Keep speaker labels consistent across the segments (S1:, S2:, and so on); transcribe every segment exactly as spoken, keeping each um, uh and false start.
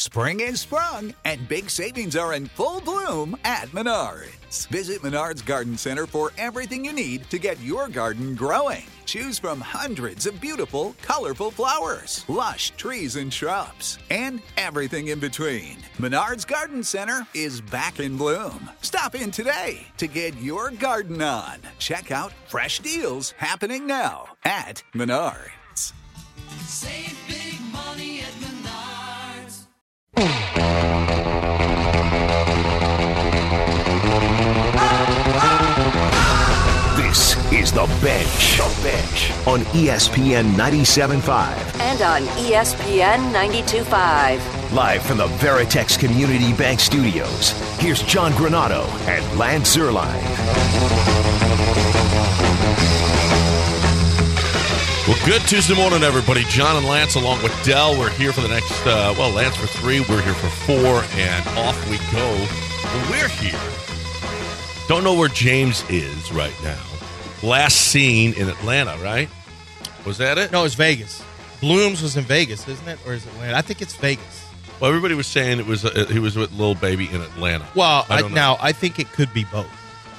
S1: Spring is sprung, and big savings are in full bloom at Menards. Visit Menards Garden Center for everything you need to get your garden growing. Choose from hundreds of beautiful, colorful flowers, lush trees and shrubs, and everything in between. Menards Garden Center is back in bloom. Stop in today to get your garden on. Check out fresh deals happening now at Menards.
S2: Save big money at Menards.
S3: This is The Bench. The Bench on E S P N ninety-seven point five.
S4: And on E S P N ninety-two point five.
S3: Live from the Veritex Community Bank Studios, here's John Granato and Lance Zierlein.
S5: Well, good Tuesday morning, everybody. John and Lance along with Dell. We're here for the next, uh, well, Lance for three. We're here for four, and off we go. Well, we're here. Don't know where James is right now. Last seen in Atlanta, right? Was that it?
S6: No, it's Vegas. Blooms was in Vegas, isn't it? Or is it Atlanta? I think it's Vegas.
S5: Well, everybody was saying it was uh, he was with Lil Baby in Atlanta.
S6: Well,
S5: I
S6: I
S5: don't know.
S6: now I think it could be both.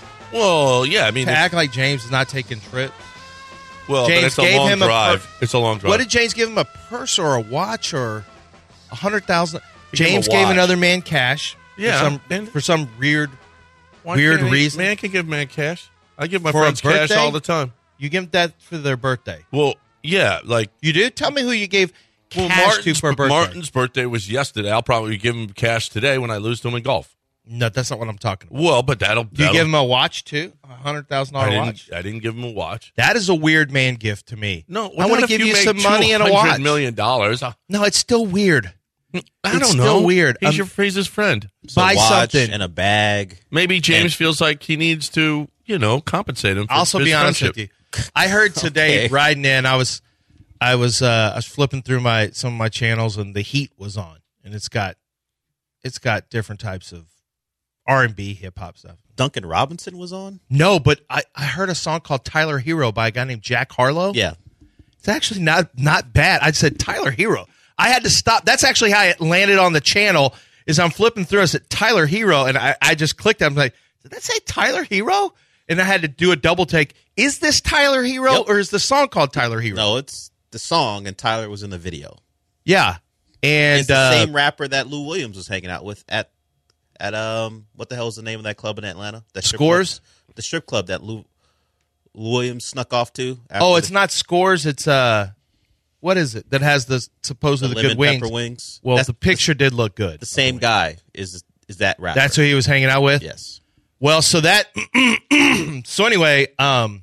S5: Well, yeah, I mean,
S6: To
S5: it's-
S6: act like James is not taking trips.
S5: well, but
S6: James
S5: it's a
S6: gave
S5: long
S6: him a
S5: drive.
S6: per-
S5: it's a long drive.
S6: What did James give him? A purse or a watch or a hundred thousand?
S5: He gave him a
S6: James gave
S5: watch.
S6: another man cash.
S5: Yeah,
S6: for some,
S5: and-
S6: for some weird.
S5: Why
S6: weird
S5: can't he-
S6: reason?
S5: Man can give man cash. I give my
S6: For a
S5: friends cash
S6: birthday?
S5: all the time.
S6: You give them that for their birthday.
S5: Well, yeah, like
S6: You do? Tell me who you gave
S5: well,
S6: cash to
S5: Martin's,
S6: for a birthday.
S5: Martin's birthday was yesterday. I'll probably give him cash today when I lose to him in golf.
S6: No, that's not what I'm talking about.
S5: Well, but that'll.
S6: Do you
S5: that'll
S6: give him a watch too? A hundred thousand
S5: I
S6: dollar
S5: didn't,
S6: watch?
S5: I didn't give him a watch.
S6: That is a weird man gift to me.
S5: No,
S6: I want to give you some money and a watch.
S5: Million dollars. I,
S6: No, it's still weird.
S5: I
S6: It's
S5: don't
S6: still
S5: know.
S6: weird.
S5: He's
S6: Um,
S5: your he's his friend.
S6: Buy
S7: a watch
S6: something.
S7: and a bag.
S5: Maybe James
S7: And-
S5: feels like he needs to, you know, compensate him. For
S6: I'll also
S5: his
S6: be honest
S5: friendship.
S6: with you. I heard today
S7: Okay.
S6: riding in. I was, I was, uh, I was flipping through my some of my channels, and the Heat was on, and it's got, it's got different types of R and B, hip hop stuff.
S7: Duncan Robinson was on?
S6: No, but I, I heard a song called Tyler Hero by a guy named Jack Harlow.
S7: Yeah.
S6: It's actually not not bad. I said Tyler Hero. I had to stop. That's actually how it landed on the channel. Is I'm flipping through. I said Tyler Hero, and I, I just clicked. I'm like, did that say Tyler Hero? And I had to do a double take. Is this Tyler Hero,
S7: Yep.
S6: or is the song called Tyler Hero?
S7: No, it's the song, and Tyler was in the video.
S6: Yeah, and
S7: It's the
S6: uh,
S7: same rapper that Lou Williams was hanging out with at at um what the hell is the name of that club in Atlanta? That strip
S6: Scores?
S7: club, the strip club that Lou, Lou Williams snuck off to. after
S6: oh, it's
S7: the,
S6: not Scores. It's uh, what is it that has the
S7: the
S6: supposedly
S7: lemon
S6: good wings?
S7: pepper wings.
S6: Well,
S7: That's
S6: the picture did look good.
S7: The same guy is is that rapper?
S6: That's who he was hanging out with.
S7: Yes.
S6: Well, so that so anyway, um,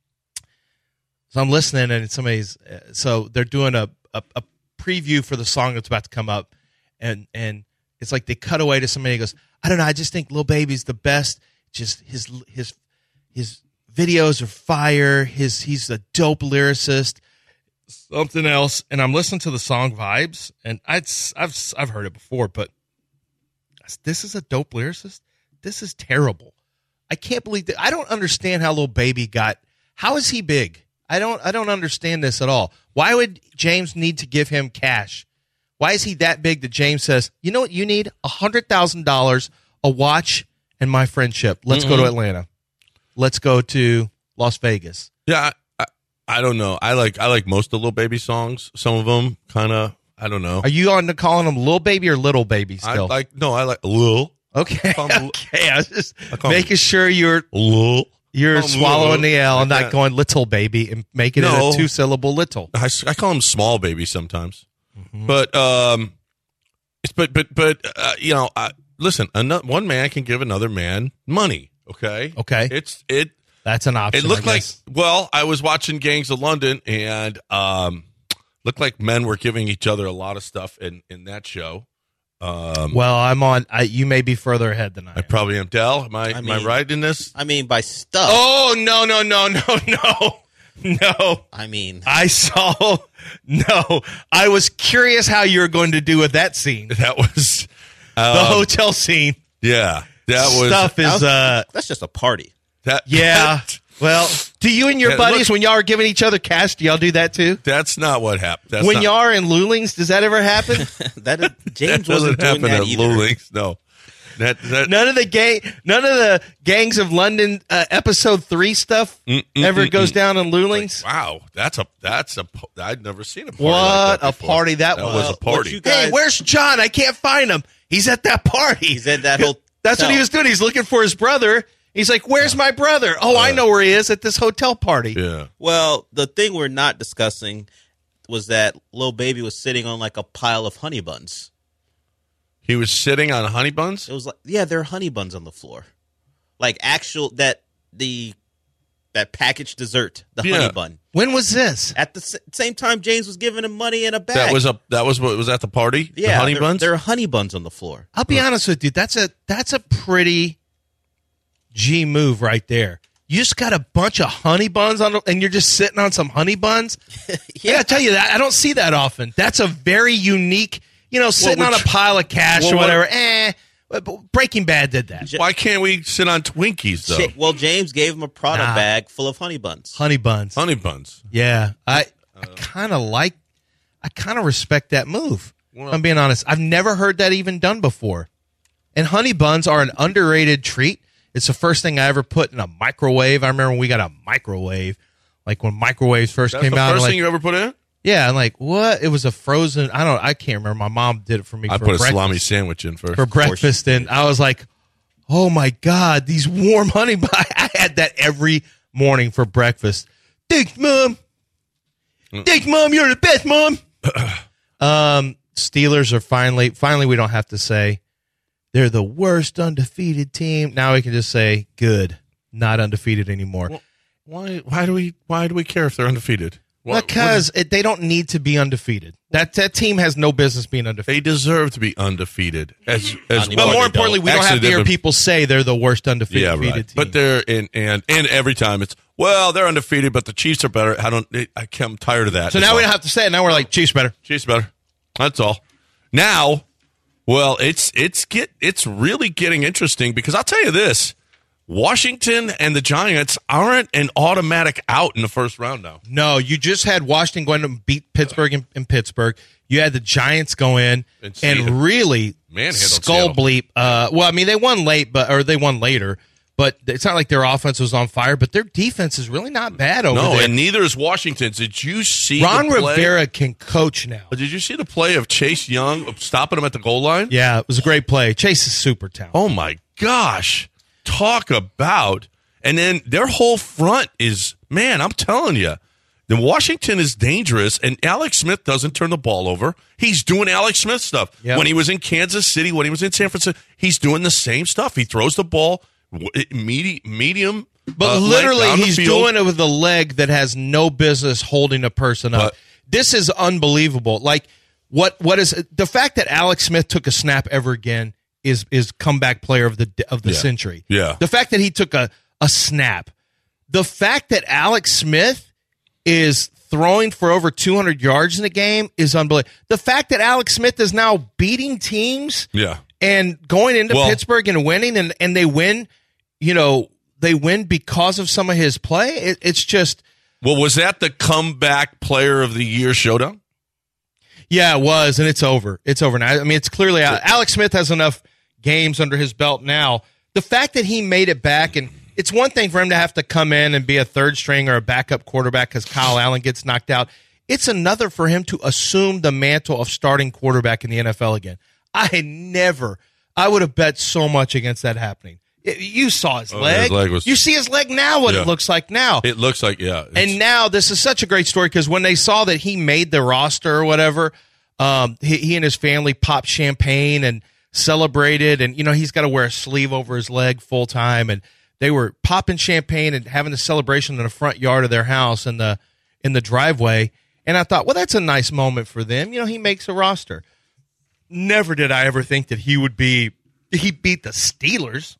S6: so I'm listening and somebody's uh, so they're doing a, a a preview for the song that's about to come up, and and it's like they cut away to somebody who goes, I don't know, I just think Lil Baby's the best. Just his his his videos are fire. His he's a dope lyricist. Something else, and I'm listening to the song Vibes, and I'd, I've I've heard it before, but this is a dope lyricist. This is terrible. I can't believe that. I don't understand how Lil Baby got. How is he big? I don't. I don't understand this at all. Why would James need to give him cash? Why is he that big that James says, you know what you need? A hundred thousand dollars, a watch, and my friendship. Let's
S5: Mm-hmm.
S6: go to Atlanta. Let's go to Las Vegas.
S5: Yeah, I, I, I don't know. I like I like most of Lil Baby songs. Some of them kind of I don't know.
S6: Are you on to calling him Lil Baby or Little Baby
S5: I
S6: still?
S5: like no. I like Lil
S6: okay.
S5: call him-
S6: Okay. I was just
S5: I call him-
S6: making sure you're
S5: Lil.
S6: You're
S5: Call him
S6: swallowing
S5: Lil.
S6: the L and
S5: Like
S6: not
S5: that.
S6: going little baby and making
S5: No.
S6: it a two syllable little.
S5: I, s- I call him Small Baby sometimes,
S6: Mm-hmm.
S5: but um, it's but but but uh, you know, uh, listen. Another, one man can give another man money. Okay.
S6: Okay.
S5: It's it.
S6: That's an option.
S5: It looked
S6: I
S5: like
S6: guess.
S5: well, I was watching Gangs of London, and um, looked like men were giving each other a lot of stuff in in that show. Um,
S6: Well, I'm on. I, you may be further ahead than I
S5: I
S6: am.
S5: probably am. Dell, am I,
S7: I
S5: am I
S7: mean-
S5: right in this?
S7: I mean, by stuff.
S6: Oh no no no no no no!
S7: I mean,
S6: I saw. No, I was curious how you were going to do with that scene, the
S5: That was um,
S6: hotel scene.
S5: yeah. That was
S6: Stuff is.
S7: that was-
S6: uh
S7: that's just a party.
S5: that.
S6: Yeah. Well, do you and your
S5: Yeah,
S6: buddies,
S5: look-
S6: when y'all are giving each other cash, do y'all do that too?
S5: That's not what happened. That's
S6: when
S5: not,
S6: y'all are in Lulings, does that ever happen?
S7: that is, James
S5: that
S7: wasn't
S5: doesn't
S7: doing
S5: happen
S7: that
S5: at
S7: either.
S5: Lulings. No. That, that,
S6: None of the gang, none of the Gangs of London uh, episode three stuff
S5: Mm, mm,
S6: ever
S5: mm,
S6: goes
S5: mm.
S6: down in Lulings.
S5: Wow, that's a that's a po- I'd never seen a party
S6: What
S5: like that
S6: a
S5: before.
S6: party that was.
S5: was a
S7: What
S5: party.
S7: you
S6: Hey,
S7: guys-
S6: where's John? I can't find him. He's at that party.
S7: He's at that whole.
S6: That's what he was doing. He's looking for his brother. He's like, "Where's my brother?" Oh, I know where he is, at this hotel party.
S5: Yeah.
S7: Well, the thing we're not discussing was that Lil Baby was sitting on like a pile of honey buns.
S5: He was sitting on honey buns?
S7: It was like, yeah, there are honey buns on the floor, like actual that the that packaged dessert, the
S5: Yeah.
S7: honey bun.
S6: When was this?
S7: At the s- same time, James was giving him money in a bag.
S5: That was a that was what was at the party?
S7: yeah,
S5: the honey
S7: there,
S5: buns?
S7: There are honey buns on the floor.
S6: I'll be honest with you. That's a that's a pretty G move right there. You just got a bunch of honey buns on, the- and you're just sitting on some honey buns. yeah, I tell you that I don't see that often. That's a very unique. You know, sitting
S5: would
S6: on a
S5: you-
S6: pile of cash
S5: well,
S6: or
S5: what-
S6: whatever. Eh. but Breaking Bad did that.
S5: Why can't we sit on Twinkies though?
S7: Ja- well, James gave him a Prada
S6: Nah.
S7: bag full of honey buns.
S6: Honey buns.
S5: Honey buns.
S6: Yeah, I I kind of like. I kind of respect that move.
S5: Well-
S6: I'm being honest. I've never heard that even done before. And honey buns are an underrated treat. It's the first thing I ever put in a microwave. I remember when we got a microwave, like when microwaves first
S5: That's
S6: came
S5: the
S6: out.
S5: first
S6: like,
S5: thing you ever put in?
S6: yeah, I'm like, what? It was a frozen. I don't. I can't remember. My mom did it for me.
S5: I
S6: for
S5: put a
S6: breakfast,
S5: salami sandwich in first.
S6: for breakfast, and I was like, oh my god, these warm honey buns. I had that every morning for breakfast. Thanks, mom. Thanks, mom. You're the best, mom. um, Steelers are finally. Finally, we don't have to say they're the worst undefeated team. Now we can just say good, not undefeated anymore.
S5: Well, why why do we why do we care if they're undefeated? What-
S6: because it, they don't need to be undefeated. That that team has no business being undefeated.
S5: they deserve to be undefeated as as
S7: Not
S6: But
S5: well.
S6: more
S7: they
S6: importantly,
S7: don't.
S6: we don't
S5: Actually,
S6: have to hear
S5: they've been-
S6: people say they're the worst undefeated
S5: Yeah,
S6: team.
S5: right. But they're in and and every time it's well, they're undefeated, but the Chiefs are better. I don't. I I'm tired of that.
S6: so
S5: That's
S6: now we
S5: all.
S6: don't have to say it. Now we're like, Chiefs better.
S5: Chiefs better. That's all. Now, well, it's it's get it's really getting interesting because I'll tell you this: Washington and the Giants aren't an automatic out in the first round now.
S6: No, you just had Washington going to beat Pittsburgh in, in Pittsburgh. You had the Giants go in
S5: And
S6: and,
S5: Seattle.
S6: really
S5: Manhandled
S6: skull
S5: Seattle.
S6: bleep. Uh, well, I mean, they won late, but or they won later. But it's not like their offense was on fire. But their defense is really not bad over
S5: No,
S6: there.
S5: and neither is Washington's. Did you see
S6: Ron
S5: the play?
S6: Rivera can coach now.
S5: Did you see the play of Chase Young of stopping him at the goal line?
S6: Yeah, it was a great play. Chase is super talented.
S5: Oh my gosh. Talk about and then their whole front is man, I'm telling you. The Washington is dangerous and Alex Smith doesn't turn the ball over. He's doing Alex Smith stuff.
S6: Yep.
S5: When he was in Kansas City, when he was in San Francisco, he's doing the same stuff. He throws the ball medium medium
S6: But
S5: uh,
S6: literally,
S5: length down the
S6: he's
S5: field.
S6: doing it with a leg that has no business holding a person up.
S5: But-
S6: This is unbelievable. Like what? What is the fact that Alex Smith took a snap ever again is is comeback player of the of the
S5: Yeah.
S6: century.
S5: Yeah.
S6: The fact that he took a a snap. The fact that Alex Smith is throwing for over two hundred yards in the game is unbelievable. The fact that Alex Smith is now beating teams
S5: Yeah.
S6: and going into
S5: Well-
S6: Pittsburgh and winning, and, and they win, you know, they win because of some of his play. It, it's just,
S5: Well, was that the comeback player of the year showdown?
S6: yeah, it was, and it's over. It's over now. I mean, it's clearly out. Alex Smith has enough games under his belt now. The fact that he made it back, and it's one thing for him to have to come in and be a third string or a backup quarterback because Kyle Allen gets knocked out. It's another for him to assume the mantle of starting quarterback in the N F L again. I had never, I would have bet so much against that happening. It- you saw his
S5: Oh,
S6: leg.
S5: his leg was-
S6: you see his leg now, what
S5: Yeah.
S6: it looks like now.
S5: It looks like, yeah. it's-
S6: And now this is such a great story because when they saw that he made the roster or whatever, um, he, he and his family popped champagne and celebrated. And, you know, he's got to wear a sleeve over his leg full time. And they were popping champagne and having the celebration in the front yard of their house in the in the driveway. And I thought, well, that's a nice moment for them. You know, he makes a roster. Never did I ever think that he would be, he beat the Steelers.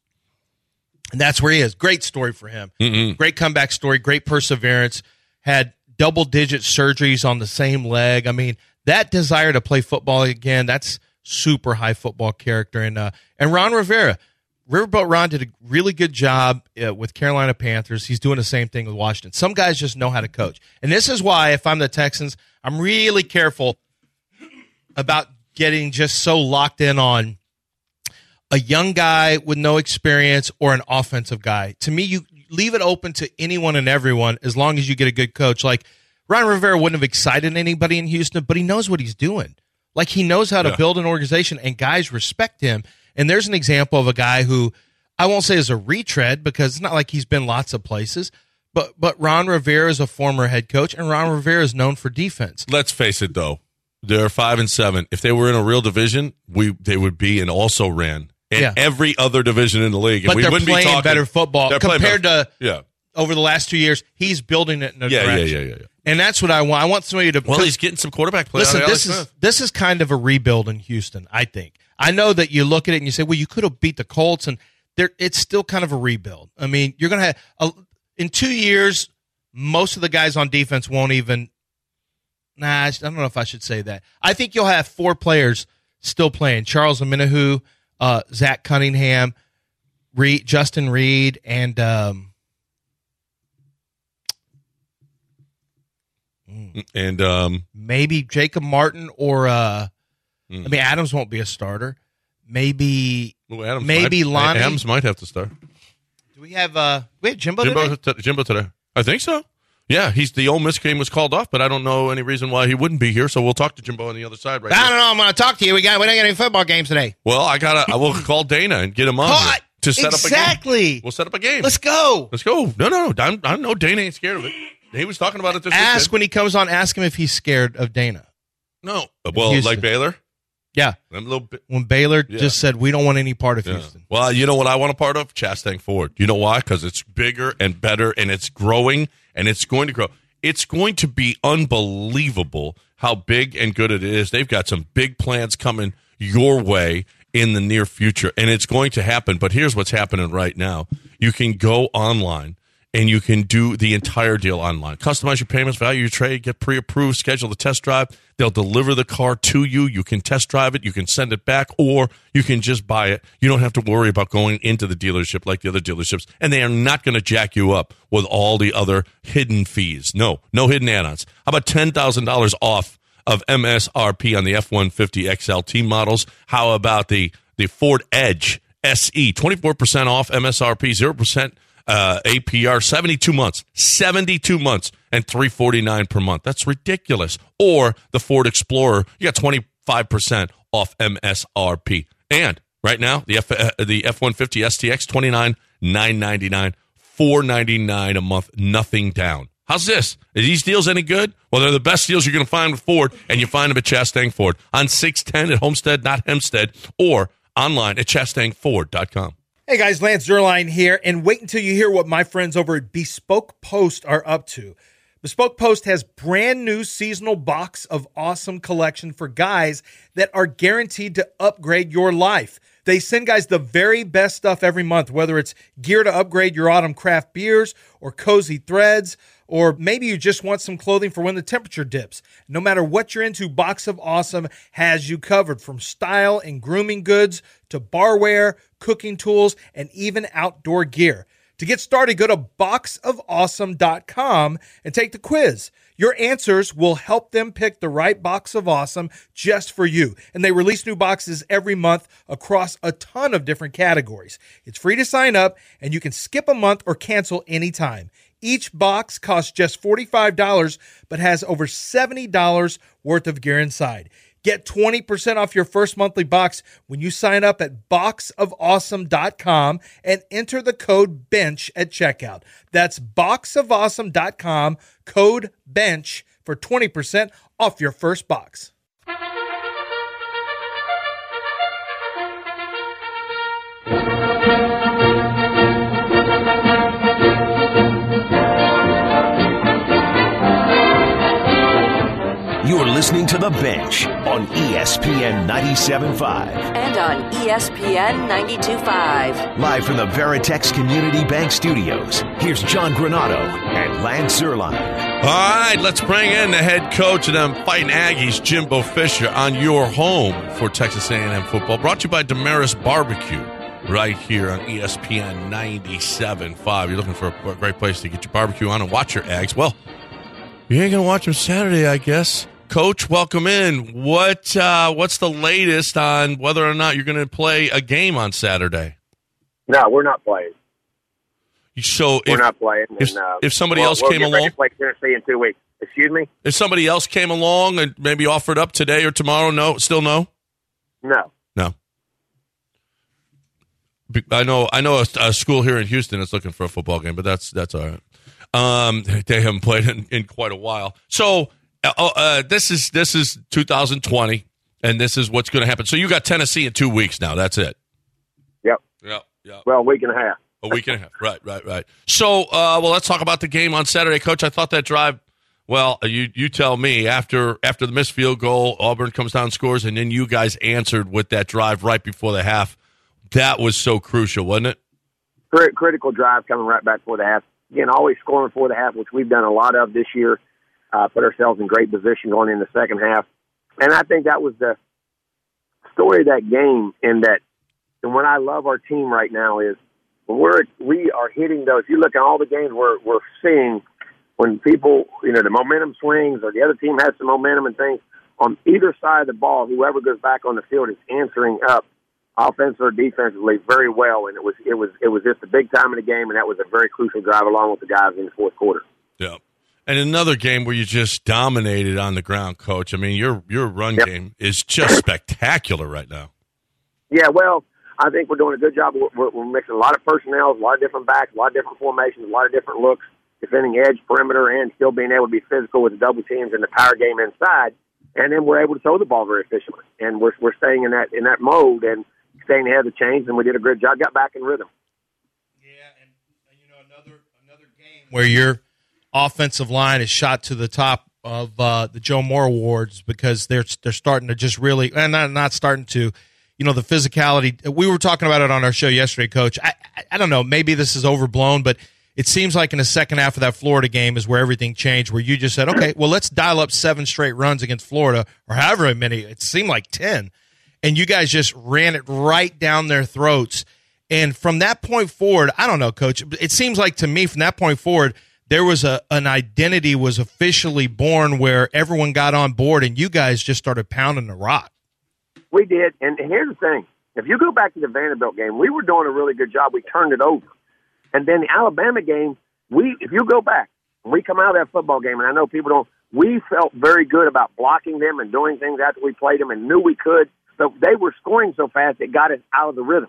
S6: And that's where he is. Great story for him.
S5: Mm-mm.
S6: Great comeback story. Great perseverance. Had double-digit surgeries on the same leg. I mean, that desire to play football again, that's super high football character. And uh, and Ron Rivera, Riverboat Ron did a really good job uh, with Carolina Panthers. He's doing the same thing with Washington. Some guys just know how to coach. And this is why, if I'm the Texans, I'm really careful about getting just so locked in on a young guy with no experience or an offensive guy. To me, you leave it open to anyone and everyone as long as you get a good coach. Like, Ron Rivera wouldn't have excited anybody in Houston, but he knows what he's doing. Like, he knows how to
S5: Yeah.
S6: build an organization, and guys respect him. And there's an example of a guy who I won't say is a retread because it's not like he's been lots of places, but but Ron Rivera is a former head coach, and Ron Rivera is known for defense.
S5: Let's face it, though. They're five and seven. If they were in a real division, we they would be and also ran in
S6: Yeah.
S5: every other division in the league. And
S6: But
S5: we
S6: they're
S5: wouldn't be
S6: playing
S5: talking,
S6: better football
S5: they're playing
S6: compared
S5: better-
S6: to
S5: yeah.
S6: over the last two years. He's building it in a
S5: Yeah, yeah,
S6: direction.
S5: yeah, yeah, yeah.
S6: And that's what I want. I want somebody to
S5: Well, he's getting some quarterback play.
S6: listen.
S5: out of
S6: This
S5: Alex
S6: is
S5: Smith.
S6: this is kind of a rebuild in Houston. I think. I know that you look at it and you say, well, you could have beat the Colts, and there it's still kind of a rebuild. I mean, you're going to have a, in two years, most of the guys on defense won't even. Nah, I don't know if I should say that. I think you'll have four players still playing: Charles Omenihu, uh, Zach Cunningham, Reed, Justin Reed, and um,
S5: And um,
S6: maybe Jacob Martin or uh,
S5: Mm.
S6: I mean, Adams won't be a starter. Maybe
S5: well, Adams
S6: maybe
S5: might,
S6: Lonnie.
S5: Adams might have to start.
S6: Do we have uh, we have Jimbo?
S5: Jimbo,
S6: today?
S5: t- Jimbo today. I think so. Yeah, he's the Ole Miss game was called off, but I don't know any reason why he wouldn't be here. So we'll talk to Jimbo on the other side right
S6: I
S5: now.
S6: don't know. I'm going to talk to you. We got we don't get any football games today.
S5: Well, I gotta. I will call Dana and get him on
S6: Call-
S5: here to set up a game.
S6: exactly.
S5: We'll set up a game.
S6: Let's go.
S5: Let's go. No, no, no. I'm, I know Dana ain't scared of it. He was talking about it this
S6: Ask
S5: weekend.
S6: when he comes on. Ask him if he's scared of Dana.
S5: No. Well,
S6: Houston.
S5: like Baylor.
S6: Yeah,
S5: I'm a little bit.
S6: when Baylor
S5: Yeah.
S6: just said we don't want any part of
S5: Yeah.
S6: Houston.
S5: Well, you know what I want a part of? Chastang Ford. You know why? Because it's bigger and better, and it's growing, and it's going to grow. It's going to be unbelievable how big and good it is. They've got some big plans coming your way in the near future, and it's going to happen. But here's what's happening right now. You can go online, and you can do the entire deal online. Customize your payments, value your trade, get pre-approved, schedule the test drive. They'll deliver the car to you. You can test drive it. You can send it back, or you can just buy it. You don't have to worry about going into the dealership like the other dealerships, and they are not going to jack you up with all the other hidden fees. No, no hidden add-ons. How about ten thousand dollars off of M S R P on the F one fifty X L T models? How about the, the Ford Edge S E? twenty-four percent off M S R P, zero percent Uh, A P R, seventy-two months, seventy-two months, and three forty-nine per month. That's ridiculous. Or the Ford Explorer, you got twenty-five percent off M S R P. And right now, the F uh, the F one fifty S T X, twenty-nine thousand nine hundred ninety-nine dollars, four ninety-nine a month, nothing down. How's this? Are these deals any good? Well, they're the best deals you're going to find with Ford, and you find them at Chastang Ford on six ten at Homestead, not Hempstead, or online at chastang ford dot com.
S8: Hey guys, Lance Zerline here, and wait until you hear what my friends over at Bespoke Post are up to. Bespoke Post has brand new seasonal box of awesome collection for guys that are guaranteed to upgrade your life. They send guys the very best stuff every month, whether it's gear to upgrade your autumn craft beers or cozy threads, or maybe you just want some clothing for when the temperature dips. No matter what you're into, Box of Awesome has you covered, from style and grooming goods to barware, cooking tools, and even outdoor gear. To get started, go to box of awesome dot com and take the quiz. Your answers will help them pick the right box of awesome just for you. And they release new boxes every month across a ton of different categories. It's free to sign up, and you can skip a month or cancel anytime. Each box costs just forty-five dollars, but has over seventy dollars worth of gear inside. Get twenty percent off your first monthly box when you sign up at box of awesome dot com and enter the code BENCH at checkout. That's box of awesome dot com, code BENCH for twenty percent off your first box.
S3: You're listening to The Bench on E S P N ninety-seven point five.
S4: And on E S P N ninety-two point five.
S3: Live from the Veritex Community Bank Studios, here's John Granado and Lance Zerline.
S5: All right, let's bring in the head coach of them Fighting Aggies, Jimbo Fisher, on your home for Texas A and M football. Brought to you by Damaris Barbecue. right here on E S P N ninety-seven point five. You're looking for a great place to get your barbecue on and watch your Ags. Well, you ain't going to watch them Saturday, I guess. Coach, welcome in. What uh, What's the latest on whether or not you're going to play a game on Saturday?
S9: No, we're not playing.
S5: So
S9: we're
S5: if,
S9: not playing.
S5: If,
S9: and, uh,
S5: if somebody
S9: we'll,
S5: else
S9: we'll
S5: came
S9: get ready
S5: along,
S9: to play Tennessee in two weeks. Excuse me?
S5: If somebody else came along and maybe offered up today or tomorrow, no, still no?
S9: No.
S5: No. I know I know a, a school here in Houston is looking for a football game, but that's that's all right. Um, they haven't played in, in quite a while. So uh, uh, this is this is two thousand twenty, and this is what's going to happen. So you got Tennessee in two weeks now. That's it.
S9: Yep.
S5: Yep. Yep.
S9: Well, a week and a half.
S5: A week and a half. Right, right, right. So, uh, well, let's talk about the game on Saturday, Coach. I thought that drive. Well, you you tell me. After after the missed field goal, Auburn comes down, scores, and then you guys answered with that drive right before the half. That was so crucial, wasn't it?
S9: Crit- critical drive coming right back before the half. Again, always scoring before the half, which we've done a lot of this year. Uh, put ourselves in great position going in the second half. And I think that was the story of that game. In that, and what I love our team right now is when we're we are hitting those. You look at all the games we're we're seeing when people, you know, the momentum swings or the other team has some momentum and things on either side of the ball. Whoever goes back on the field is answering up, offensively or defensively, very well. And it was it was it was just a big time in the game, and that was a very crucial drive along with the guys in the fourth quarter.
S5: Yeah. And another game where you just dominated on the ground, Coach. I mean, your your run
S9: yep.
S5: game is just spectacular right now.
S9: Yeah, well, I think we're doing a good job. We're, we're mixing a lot of personnel, a lot of different backs, a lot of different formations, a lot of different looks, defending edge, perimeter, and still being able to be physical with the double teams and the power game inside. And then we're able to throw the ball very efficiently. And we're we're staying in that in that mode and staying ahead of the chains, and we did a good job. Got back in rhythm.
S8: Yeah, and you know another another game where your offensive line is shot to the top of uh, the Joe Moore Awards because they're they're starting to just really and not not starting to. You know, the physicality. We were talking about it on our show yesterday, Coach. I, I, I don't know. Maybe this is overblown, but it seems like in the second half of that Florida game is where everything changed, where you just said, okay, well, let's dial up seven straight runs against Florida, or however many. It seemed like ten. And you guys just ran it right down their throats. And from that point forward, I don't know, Coach. It seems like to me from that point forward, there was a an identity was officially born where everyone got on board and you guys just started pounding the rock.
S9: We did, and here's the thing. If you go back to the Vanderbilt game, we were doing a really good job. We turned it over. And then the Alabama game, we if you go back, we come out of that football game, and I know people don't, we felt very good about blocking them and doing things after we played them and knew we could. So they were scoring so fast it got us out of the rhythm.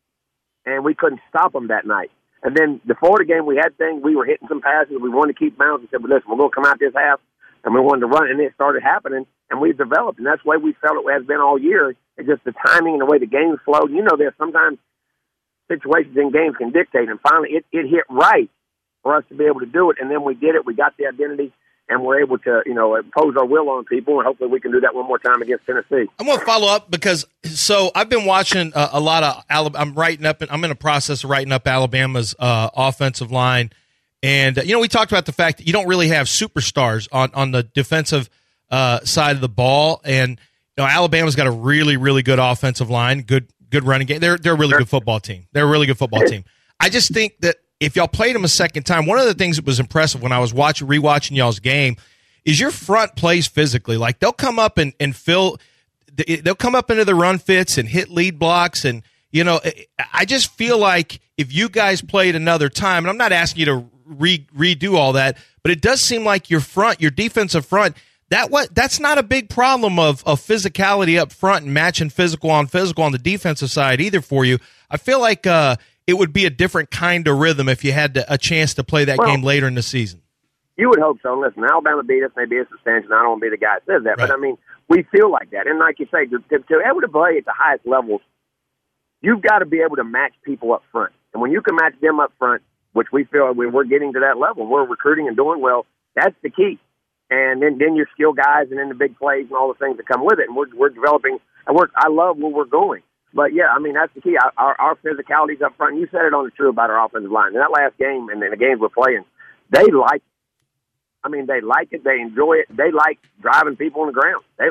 S9: And we couldn't stop them that night. And then the Florida game, we had things, we were hitting some passes. We wanted to keep bouncing. We said, well, listen, we're going to come out this half. And we wanted to run, and it started happening, and we've developed, and that's the way we felt it has been all year. It's just the timing and the way the games flowed. You know, there's sometimes situations in games can dictate, and finally it, it hit right for us to be able to do it, and then we did it. We got the identity, and we're able to, you know, impose our will on people, and hopefully we can do that one more time against Tennessee.
S8: I'm going to follow up because, so I've been watching a, a lot of Alabama. I'm writing up, I'm in a process of writing up Alabama's uh, offensive line. And, uh, you know, we talked about the fact that you don't really have superstars on, on the defensive uh, side of the ball. And, you know, Alabama's got a really, really good offensive line, good good running game. They're, they're a really good football team. They're a really good football team. I just think that if y'all played them a second time, one of the things that was impressive when I was watching, rewatching y'all's game is your front plays physically. Like, they'll come up and, and fill – they'll come up into the run fits and hit lead blocks. And, you know, I just feel like if you guys played another time – and I'm not asking you to – Re- redo all that, but it does seem like your front, your defensive front, that what that's not a big problem of, of physicality up front and matching physical on physical on the defensive side either for you. I feel like uh, it would be a different kind of rhythm if you had to, a chance to play that
S9: well,
S8: game later in the season.
S9: You would hope so. Listen, Alabama beat us, maybe it's substantial. I don't want to be the guy that says that,
S8: right.
S9: But I mean, we feel like that. And like you say, to, to, to be able to play at the highest levels, you've got to be able to match people up front. And when you can match them up front, which we feel we're getting to that level. We're recruiting and doing well. That's the key. And then, then your skill guys and then the big plays and all the things that come with it. And we're, we're developing. And we're, I love where we're going. But, yeah, I mean, that's the key. Our, our physicality's up front. You said it on the true about our offensive line. In that last game and in the games we're playing, they like it. I mean, they like it. They enjoy it. They like driving people on the ground. They like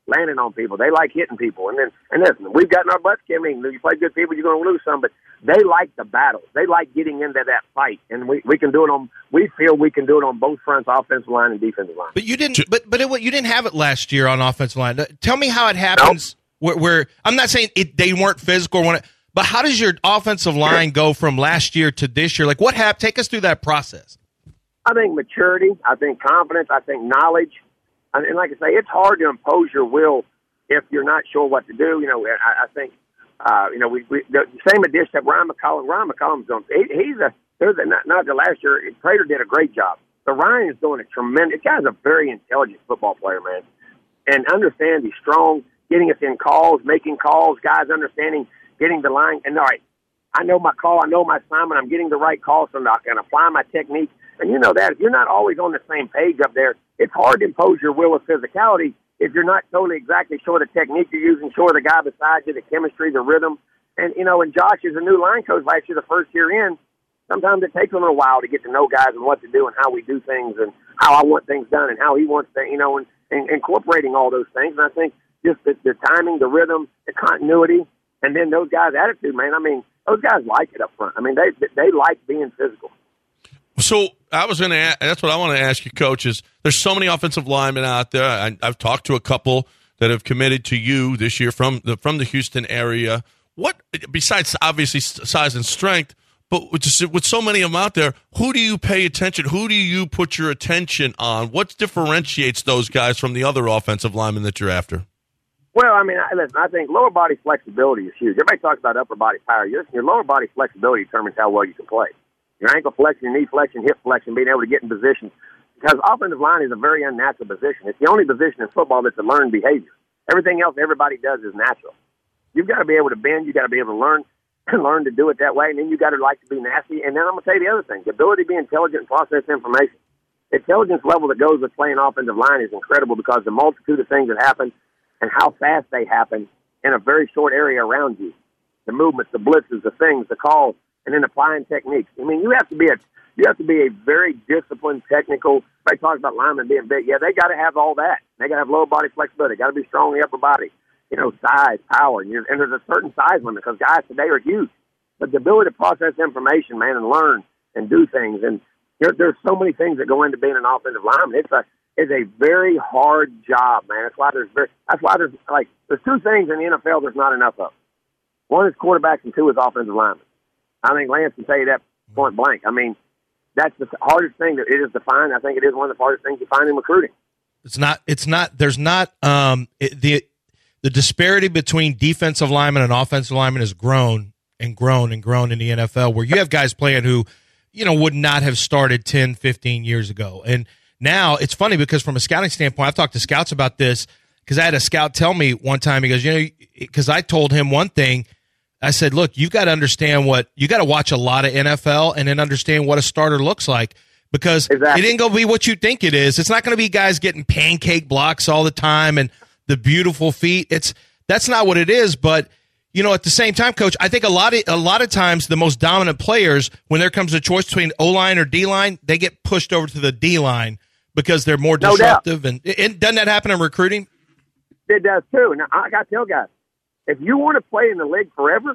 S9: landing on people. They like hitting people. And then, and listen, we've gotten our butts kicked. I mean, you play good people, you're going to lose some, but they like the battle. They like getting into that fight. And we, we can do it on, we feel we can do it on both fronts, offensive line and defensive line.
S6: But you didn't, but, but it, you didn't have it last year on offensive line. Tell me how it happens nope. where, where, I'm not saying it, they weren't physical or whatever, but how does your offensive line go from last year to this year? Like what happened? Take us through that process.
S9: I think maturity. I think confidence. I think knowledge. And, and like I say, it's hard to impose your will if you're not sure what to do. You know, I, I think, uh, you know, we, we the same addition that Ryan McCollum. Ryan McCollum's doing. He, he's a. There's a not, not the last year. Prater did a great job. But Ryan is doing a tremendous. Guy's a very intelligent football player, man, and understands he's strong, getting us in calls, making calls. Guys understanding, getting the line. And all right, I know my call. I know my assignment. I'm getting the right call, so I can apply my technique. And you know that if you're not always on the same page up there, it's hard to impose your will of physicality if you're not totally exactly sure the technique you're using, sure the guy beside you, the chemistry, the rhythm. And, you know, and Josh is a new line coach last year, the first year in. Sometimes it takes him a while to get to know guys and what to do and how we do things and how I want things done and how he wants to, you know, and, and incorporating all those things. And I think just the, the timing, the rhythm, the continuity, and then those guys' attitude, man. I mean, those guys like it up front. I mean, they they like being physical.
S5: So I was going to. That's what I want to ask you, Coach. Is there's so many offensive linemen out there? I, I've talked to a couple that have committed to you this year from the from the Houston area. What besides obviously size and strength, but with, just, with so many of them out there, who do you pay attention? Who do you put your attention on? What differentiates those guys from the other offensive linemen that you're after?
S9: Well, I mean, I, listen, I think lower body flexibility is huge. Everybody talks about upper body power. Your, your lower body flexibility determines how well you can play. Your ankle flexion, your knee flexion, hip flexion, being able to get in position. Because offensive line is a very unnatural position. It's the only position in football that's a learned behavior. Everything else everybody does is natural. You've got to be able to bend. You've got to be able to learn learn to do it that way. And then you've got to like to be nasty. And then I'm going to tell you the other thing. The ability to be intelligent and process information. The intelligence level that goes with playing offensive line is incredible because the multitude of things that happen and how fast they happen in a very short area around you. The movements, the blitzes, the things, the calls, and then applying techniques. I mean, you have to be a you have to be a very disciplined, technical. They talk about linemen being big. Yeah, they got to have all that. They got to have lower body flexibility. Got to be strong in the upper body. You know, size, power, and, and there's a certain size limit because guys today are huge. But the ability to process information, man, and learn and do things, and there, there's so many things that go into being an offensive lineman. It's a it's a very hard job, man. That's why there's very, that's why there's like there's two things in the N F L there's not enough of. One is quarterbacks, and two is offensive linemen. I think Lance can tell you that point blank. I mean, that's the hardest thing that it is to find. I think it is one of the hardest things to find in recruiting.
S6: It's not. It's not. There's not um, it, the the disparity between defensive linemen and offensive linemen has grown and grown and grown in the N F L, where you have guys playing who, you know, would not have started ten, fifteen years ago. And now it's funny because from a scouting standpoint, I've talked to scouts about this because I had a scout tell me one time. He goes, you know, because I told him one thing. I said, look, you've got to understand what you got to watch a lot of N F L and then understand what a starter looks like because
S9: exactly.
S6: It ain't going to be what you think it is. It's not going to be guys getting pancake blocks all the time and the beautiful feet. It's that's not what it is. But, you know, at the same time, Coach, I think a lot of a lot of times the most dominant players, when there comes a choice between O-line or D-line, they get pushed over to the D-line because they're more
S9: no
S6: disruptive.
S9: Doubt.
S6: And, and doesn't that happen in recruiting?
S9: It does, too. Now, I got to tell guys, if you want to play in the league forever,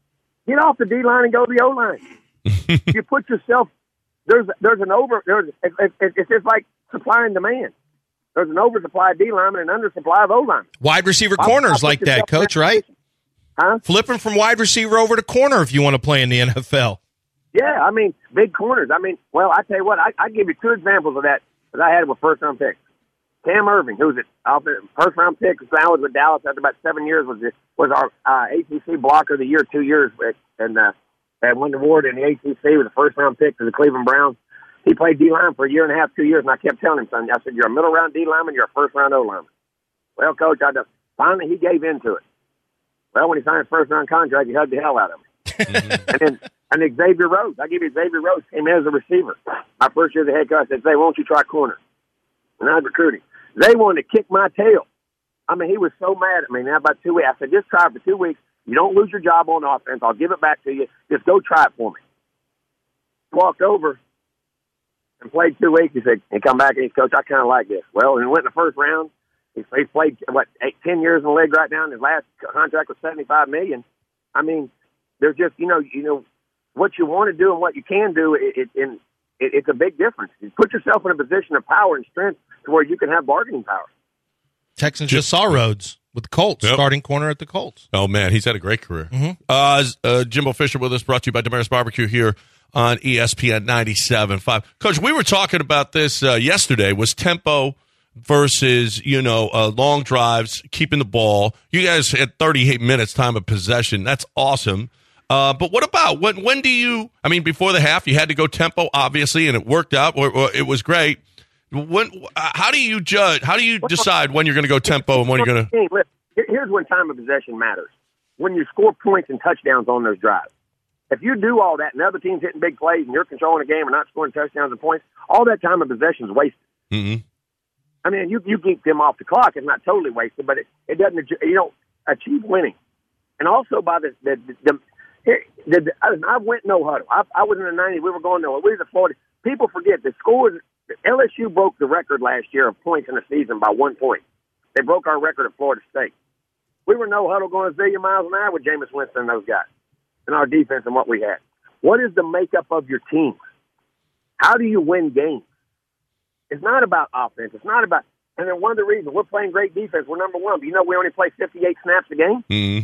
S9: get off the D-line and go to the O-line. You put yourself there's there's an over there's it, it, it's just like supply and demand. There's an oversupply of D-linemen and undersupply of O-linemen.
S6: Wide receiver corners like that, Coach, right?
S9: Huh?
S6: Flipping from wide receiver over to corner if you want to play in the N F L.
S9: Yeah, I mean, big corners. I mean, well, I tell you what, I, I give you two examples of that that I had with first-round picks. Cam Irving, who's a first-round pick, I was with Dallas after about seven years, was was our uh, A C C blocker of the year, two years, and uh, and won the award in the A C C with a first-round pick to the Cleveland Browns. He played D-line for a year and a half, two years, and I kept telling him, son, I said, you're a middle-round D-lineman, you're a first-round O-lineman. Well, Coach, I just, finally he gave in to it. Well, when he signed his first-round contract, he hugged the hell out of him. and then and then Xavier Rhodes, I give you Xavier Rhodes, came in as a receiver. My first year as a head coach, I said, Zay, why don't you try corner? And I was recruiting. They wanted to kick my tail. I mean, he was so mad at me. Now, about two weeks, I said, just try it for two weeks. You don't lose your job on offense. I'll give it back to you. Just go try it for me. Walked over and played two weeks. He said, and come back and he said, Coach, I kind of like this. Well, he went in the first round. He's, he's played, what, eight, ten years in the league right now, and his last contract was seventy-five million dollars. I mean, there's just, you know, you know, what you want to do and what you can do, it, it, in, it, it's a big difference. You put yourself in a position of power and strength to where you can have bargaining power.
S6: Texans just saw Rhodes with the Colts,
S5: Yep.
S6: starting corner at the Colts.
S5: Oh, man, he's had a great career.
S6: Mm-hmm.
S5: Uh, uh, Jimbo Fisher with us, brought to you by Damaris Barbecue here on E S P N ninety-seven point five. Coach, we were talking about this uh, yesterday, was tempo versus, you know, uh, long drives, keeping the ball. You guys had thirty-eight minutes time of possession. That's awesome. Uh, but what about, when when do you, I mean, before the half, you had to go tempo, obviously, and it worked out, or, or it was great. When, how do you judge, how do you decide when you're going to go tempo and when you're going to?
S9: Here's when time of possession matters. When you score points and touchdowns on those drives. If you do all that and other teams hitting big plays and you're controlling the game and not scoring touchdowns and points, all that time of possession is wasted.
S5: Mm-hmm.
S9: I mean, you you keep them off the clock. It's not totally wasted, but it, it doesn't, you don't achieve winning. And also by the, the, the, the, the, the I went no huddle. I, I was in the nineties. We were going no huddle. We were the Florida. People forget the scores. L S U broke the record last year of points in the season by one point. They broke our record at Florida State. We were no huddle going a zillion miles an hour with Jameis Winston and those guys and our defense and what we had. What is the makeup of your team? How do you win games? It's not about offense. It's not about – and then one of the reasons we're playing great defense, we're number one. But you know we only play fifty-eight snaps a game?
S5: Mm-hmm.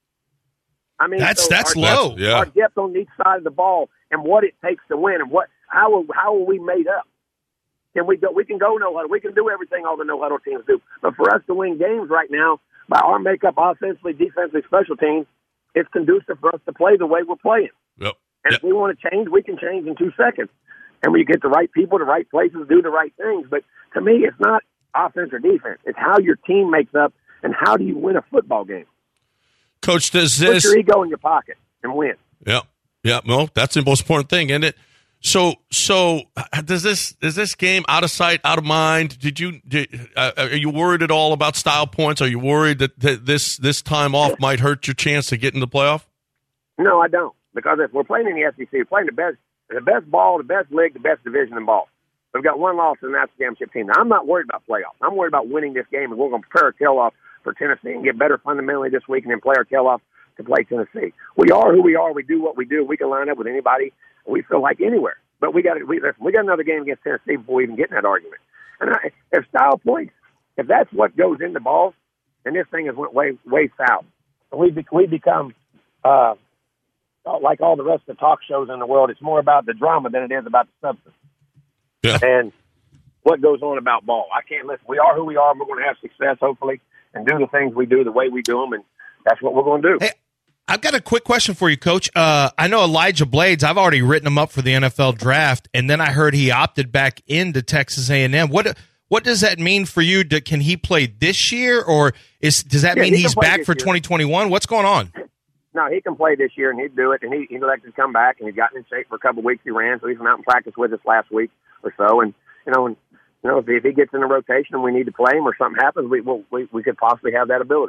S9: I mean,
S6: That's
S9: so
S6: that's
S9: our,
S6: low.
S5: That's, yeah.
S9: Our depth on each side of the ball and what it takes to win and what how are, how are we made up? Can we go? We can go no huddle. We can do everything all the no huddle teams do. But for us to win games right now, by our makeup, offensively, defensively, special teams, it's conducive for us to play the way we're playing.
S5: Yep.
S9: And
S5: Yep.
S9: if we want to change, we can change in two seconds. And we get the right people, the right places, do the right things. But to me, it's not offense or defense. It's how your team makes up and how do you win a football game.
S5: Coach, does
S9: Put
S5: this...
S9: your ego in your pocket and win.
S5: Yeah, yeah. Well, that's the most important thing, isn't it? So, so uh, does this is this game out of sight, out of mind? Did you did, uh, are you worried at all about style points? Are you worried that, that this this time off might hurt your chance to get in the playoff?
S9: No, I don't. Because if we're playing in the S E C, we're playing the best, the best ball, the best league, the best division in ball. We've got one loss to the national championship team. Now, I'm not worried about playoffs. I'm worried about winning this game, and we're going to prepare our tail off for Tennessee and get better fundamentally this week, and then play our tail off to play Tennessee. We are who we are. We do what we do. We can line up with anybody we feel like anywhere. But we got we listen, we got another game against Tennessee before we even get in that argument. And I, if style points, if that's what goes into balls, then this thing has went way way south. And we be, we become uh, like all the rest of the talk shows in the world. It's more about the drama than it is about the substance.
S5: Yeah.
S9: And what goes on about ball. I can't listen. We are who we are. We're going to have success, hopefully, and do the things we do the way we do them, and that's what we're going to do.
S6: Hey, I've got a quick question for you, Coach. Uh, I know Elijah Blades. I've already written him up for the N F L draft, and then I heard he opted back into Texas A and M. What what does that mean for you? Do, can he play this year, or is does that
S9: Yeah,
S6: mean
S9: he
S6: he's
S9: can play
S6: back
S9: this
S6: for
S9: year.
S6: twenty twenty-one? What's going on?
S9: No, he can play this year, and he'd do it. And he, he elected to come back, and he's gotten in shape for a couple of weeks. He ran, so he's been out in practice with us last week or so. And you know, and, you know, if, if he gets in the rotation and we need to play him, or something happens, we we'll, we we could possibly have that ability.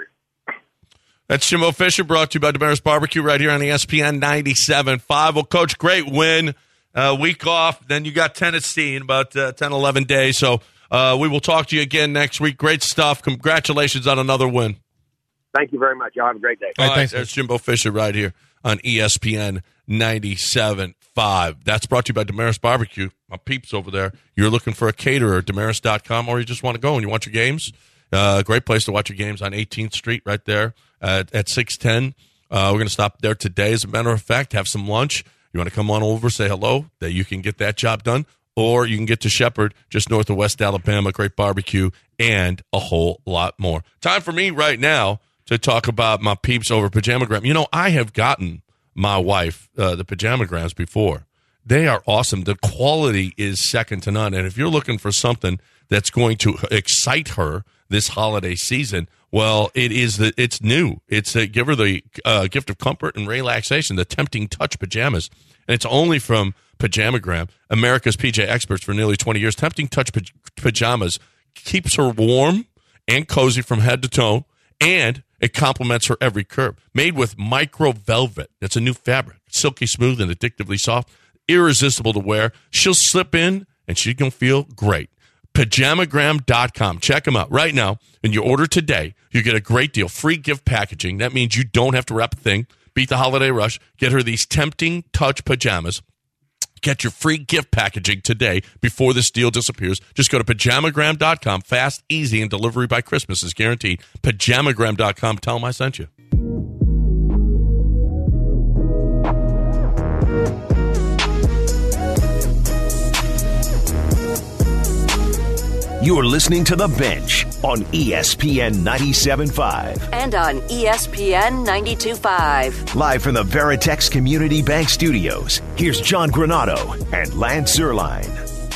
S5: That's Jimbo Fisher, brought to you by Damaris Barbecue right here on E S P N ninety-seven point five. Well, Coach, great win. Uh, week off. Then you got Tennessee in about uh, ten, eleven days. So uh, we will talk to you again next week. Great stuff. Congratulations on another win.
S9: Thank you very much. Y'all have a great day.
S5: All right,
S6: thanks,
S5: there's Jimbo Fisher right here on E S P N ninety-seven point five. That's brought to you by Damaris Barbecue. My peeps over there. You're looking for a caterer, Damaris dot com, or you just want to go and you want your games. Uh, great place to watch your games on eighteenth Street right there at, at six ten. Uh, we're going to stop there today, as a matter of fact, have some lunch. You want to come on over, say hello, that you can get that job done, or you can get to Shepherd, just north of West Alabama, great barbecue, and a whole lot more. Time for me right now to talk about my peeps over Pajamagram. You know, I have gotten my wife uh, the Pajamagrams before. They are awesome. The quality is second to none. And if you're looking for something that's going to excite her this holiday season, well, it is the it's new. It's a, give her the uh, gift of comfort and relaxation, the Tempting Touch pajamas. And it's only from Pajamagram, America's P J experts for nearly twenty years. Tempting Touch paj- pajamas keeps her warm and cozy from head to toe, and it complements her every curve. Made with micro velvet. It's a new fabric. Silky smooth and addictively soft. Irresistible to wear. She'll slip in, and she's going to feel great. Pajamagram dot com. Check them out right now. And you order today, you get a great deal. Free gift packaging. That means you don't have to wrap a thing. Beat the holiday rush. Get her these tempting touch pajamas. Get your free gift packaging today before this deal disappears. Just go to Pajamagram dot com. Fast, easy, and delivery by Christmas is guaranteed. Pajamagram dot com. Tell them I sent you.
S3: You're listening to The Bench on E S P N ninety-seven point five.
S4: And on E S P N ninety-two point five.
S3: Live from the Veritex Community Bank Studios, here's John Granado and Lance Zierlein.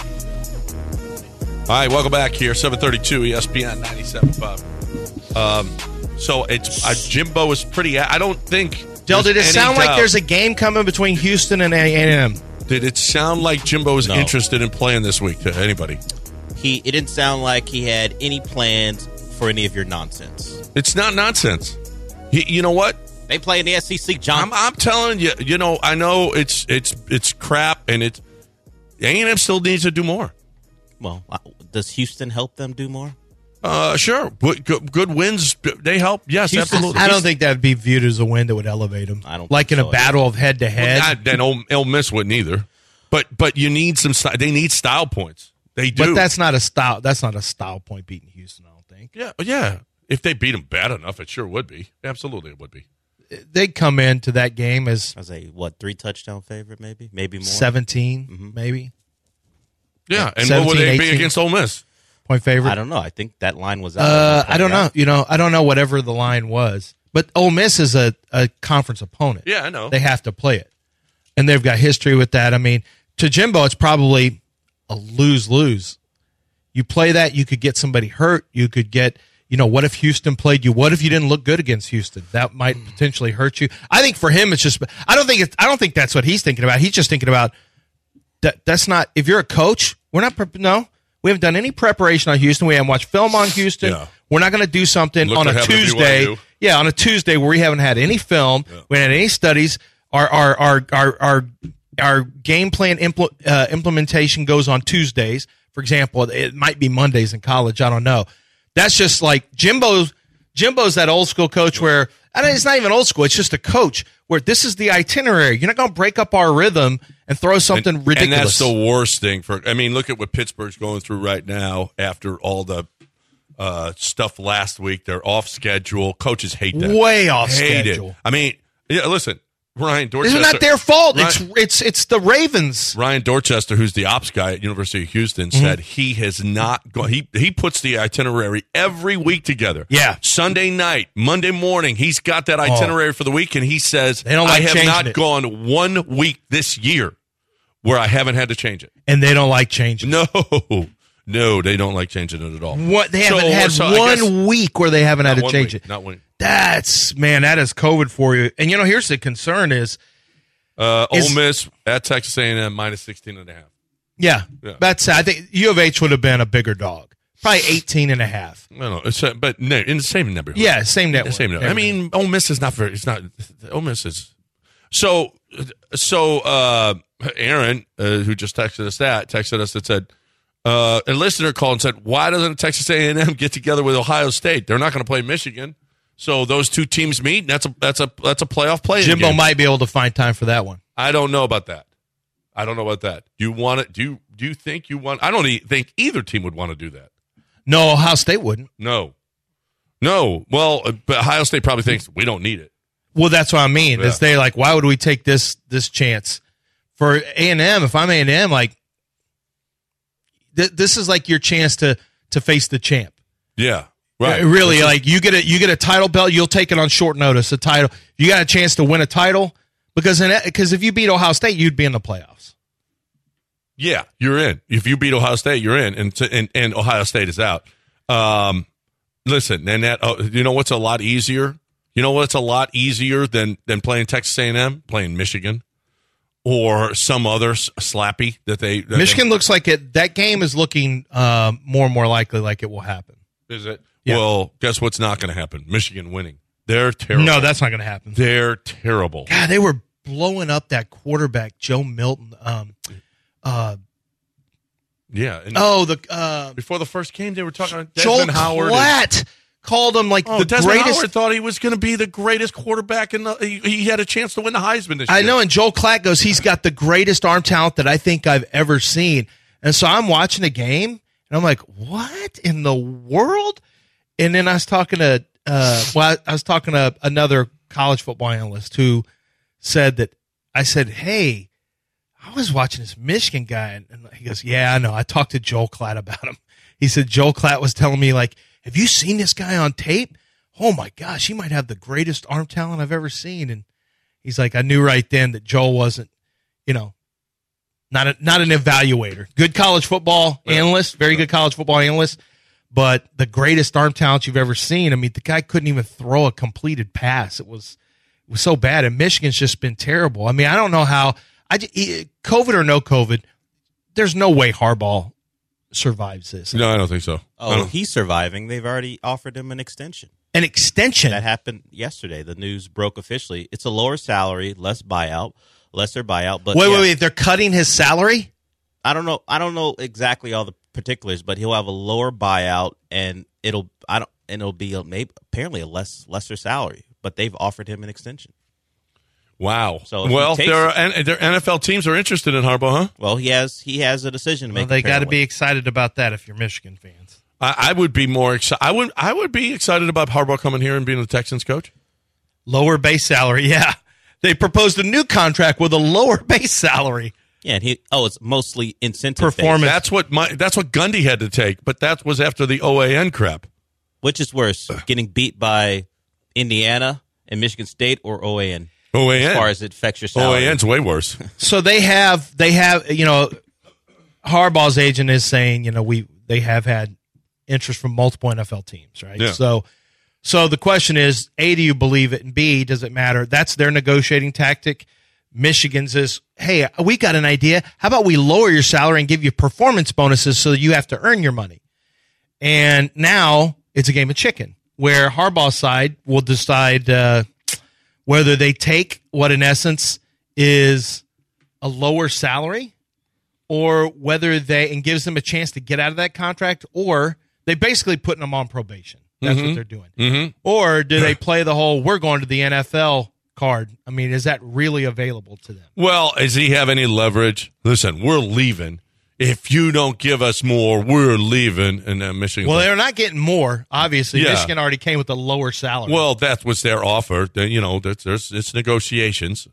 S5: All right, welcome back here. seven thirty-two E S P N ninety-seven point five. Um, so it's uh, Jimbo is pretty. I don't think.
S6: Del, did it sound
S5: doubt.
S6: like there's a game coming between Houston and A and M?
S5: Did it sound like Jimbo is
S7: No.
S5: interested in playing this week to anybody?
S7: He it didn't sound like he had any plans for any of your nonsense.
S5: It's not nonsense. You, you know what?
S7: They play in the S E C, John.
S5: I'm, I'm telling you. You know, I know it's it's it's crap, and it's A and M still needs to do more.
S7: Well, uh, does Houston help them do more?
S5: Uh, sure. Good, good, good wins, they help. Yes,
S7: Houston-
S5: absolutely.
S6: I don't think that would be viewed as a win that would elevate them.
S7: I don't
S6: like
S7: think
S6: in
S7: so
S6: a battle of head to head.
S5: Well, God, then Ole, Ole Miss wouldn't either. But but you need some. sty- They need style points. They do.
S6: But that's not a style. That's not a style point beating Houston. I don't think.
S5: yeah, yeah. If they beat them bad enough, it sure would be. Absolutely, it would be.
S6: They'd come into that game as
S7: As a what three touchdown favorite, maybe, maybe more.
S6: seventeen,
S7: Mm-hmm.
S6: maybe
S5: Yeah, and what would they be
S6: eighteen
S5: against Ole Miss?
S6: point favorite.
S7: I don't know. I think that line was out.
S6: Uh, I don't know. You know, I don't know whatever the line was. But Ole Miss is a, a conference opponent.
S5: Yeah, I know.
S6: They have to play it, and they've got history with that. I mean, to Jimbo, it's probably a lose lose. You play that, you could get somebody hurt. You could get, you know, what if Houston played you? What if you didn't look good against Houston? That might potentially hurt you. I think for him, it's just. I don't think. It's, I don't think that's what he's thinking about. He's just thinking about that. That's not. If you're a coach, we're not. Prep, no, we haven't done any preparation on Houston. We haven't watched film on Houston.
S5: Yeah.
S6: We're not going to do something
S5: Look
S6: on
S5: what
S6: a
S5: happened to
S6: Tuesday.
S5: B Y U.
S6: Yeah, on a Tuesday where we haven't had any film,
S5: Yeah.
S6: we haven't had any studies. Our our our our our, our game plan impl- uh, implementation goes on Tuesdays. For example, it might be Mondays in college. I don't know. That's just like Jimbo's. Jimbo's that old school coach where I mean, it's not even old school. It's just a coach where this is the itinerary. You're not going to break up our rhythm and throw something
S5: and,
S6: ridiculous.
S5: And that's the worst thing for. I mean, look at what Pittsburgh's going through right now after all the uh, stuff last week. They're off schedule. Coaches hate that.
S6: Way off
S5: hate
S6: schedule.
S5: It. I mean, yeah. Listen, Ryan Dorchester.
S6: It's not their fault.
S5: Ryan,
S6: it's it's it's the Ravens.
S5: Ryan Dorchester, who's the ops guy at University of Houston,
S6: Mm-hmm.
S5: said he has not gone. He he puts the itinerary every week together.
S6: Yeah.
S5: Sunday night, Monday morning, he's got that itinerary for the week, and he says,
S6: They don't like
S5: "I have
S6: changing
S5: not
S6: it."
S5: gone one week this year where I haven't had to change it."
S6: And they don't like changing.
S5: No, no, they don't like changing it at all.
S6: What they
S5: So-
S6: haven't had
S5: so I
S6: one
S5: guess-
S6: week where they haven't had
S5: Not
S6: to
S5: one
S6: change
S5: week,
S6: it.
S5: Not one.
S6: That's man, that is COVID for you. And you know, here's the concern: is
S5: Uh,
S6: Is-
S5: Ole Miss at Texas A and M minus sixteen and a half.
S6: yeah,
S5: Yeah.
S6: that's I think U of H would have been a bigger dog, probably eighteen and a half.
S5: I don't know, it's, uh, but no, in the same neighborhood.
S6: Yeah, same network.
S5: The same. I mean, Ole Miss is not very. It's not. Ole Miss is. So, so uh, Aaron, uh, who just texted us that, texted us that said uh, a listener called and said, "Why doesn't Texas A and M get together with Ohio State? They're not going to play Michigan, so those two teams meet. And that's a that's a that's a playoff play.
S6: Jimbo
S5: game.
S6: might be able to find time for that one.
S5: I don't know about that. I don't know about that. Do you want it? Do you do you think you want? I don't e- think either team would want to do that.
S6: No, Ohio State wouldn't.
S5: No, no. Well, uh, but Ohio State probably thinks we don't need it.
S6: Well, that's what I mean.
S5: Yeah.
S6: Is they like, why would we take this this chance for A and M? If I'm A and M, like th- this is like your chance to to face the champ.
S5: Yeah, right.
S6: Uh, Really,
S5: This is-
S6: like you get a you get a title belt, you'll take it on short notice. A title, you got a chance to win a title because in because if you beat Ohio State, you'd be in the playoffs.
S5: Yeah, you're in. If you beat Ohio State, you're in, and and, and Ohio State is out. Um, listen, and that uh, you know what's a lot easier. You know what's a lot easier than than playing Texas A and M, playing Michigan, or some other s- slappy that they. That
S6: Michigan looks like it. That game is looking uh, more and more likely like it will happen.
S5: Is it?
S6: Yeah.
S5: Well, guess what's not going to happen? Michigan winning. They're terrible.
S6: No, that's not going to happen.
S5: They're terrible.
S6: God, they were blowing up that quarterback, Joe Milton. Um, uh,
S5: Yeah. And
S6: Oh, the uh,
S5: before the first game, they were talking about
S6: Joel
S5: Desmond Howard.
S6: Klatt called him like
S5: Oh,
S6: the
S5: Desmond
S6: greatest.
S5: Howard thought he was going to be the greatest quarterback in the. He, he had a chance to win the Heisman this year.
S6: I know, and Joel Klatt goes, he's got the greatest arm talent that I think I've ever seen. And so I'm watching the game, and I'm like, what in the world? And then I was talking to, uh, well, I was talking to another college football analyst who said that, I said, hey, I was watching this Michigan guy, and, and he goes, yeah, I know. I talked to Joel Klatt about him. He said, Joel Klatt was telling me, like, have you seen this guy on tape? Oh, my gosh, he might have the greatest arm talent I've ever seen. And he's like, I knew right then that Joel wasn't, you know, not a, not an evaluator. Good college football analyst, very good college football analyst, but the greatest arm talent you've ever seen. I mean, the guy couldn't even throw a completed pass. It was it was so bad, and Michigan's just been terrible. I mean, I don't know how I COVID or no COVID, there's no way Harbaugh survives this.
S5: No, I don't think so.
S7: Oh, he's surviving. They've already offered him an extension.
S6: An extension?
S7: That happened yesterday. The news broke officially. It's a lower salary, less buyout, lesser buyout. But
S6: wait,
S7: yeah,
S6: wait, wait. They're cutting his salary?
S7: I don't know. I don't know exactly all the particulars, but he'll have a lower buyout, and it'll I don't and it'll be a, maybe apparently a less lesser salary. But they've offered him an extension.
S5: Wow.
S7: So if
S5: well,
S7: he takes
S5: there
S7: it-
S5: are there N F L teams are interested in Harbaugh, huh?
S7: Well, he has he has a decision to
S6: Well,
S7: make.
S6: they got to
S7: apparently.
S6: be excited about that if you're Michigan fans.
S5: I, I would be more excited. I would I would be excited about Harbaugh coming here and being the Texans coach.
S6: Lower base salary, yeah. They proposed a new contract with a lower base salary.
S7: Yeah, and he oh, it's mostly incentive
S6: Performance.
S7: based.
S5: That's what my that's what Gundy had to take, but that was after the O A N crap.
S7: Which is worse, getting beat by Indiana and Michigan State or O A N?
S5: O A N.
S7: As far as it affects your
S5: O
S7: salary.
S5: A N's way worse.
S6: So they have, they have, you know, Harbaugh's agent is saying, you know, we they have had interest from multiple N F L teams, right?
S5: Yeah.
S6: So, so the question is, A, do you believe it? And B, does it matter? That's their negotiating tactic. Michigan's is, hey, we got an idea. How about we lower your salary and give you performance bonuses so you have to earn your money? And now it's a game of chicken where Harbaugh's side will decide uh, whether they take what in essence is a lower salary or whether they, and gives them a chance to get out of that contract, or they basically putting them on probation. That's
S5: Mm-hmm.
S6: what they're doing. Or do they play the whole, we're going to the N F L card? I mean, is that really available to them?
S5: Well, does he have any leverage? Listen, we're leaving. If you don't give us more, we're leaving. And then Michigan.
S6: Well, they're not getting more. Obviously,
S5: Yeah.
S6: Michigan already came with a lower salary.
S5: Well, that was their offer. Then, you know, there's, there's it's negotiations.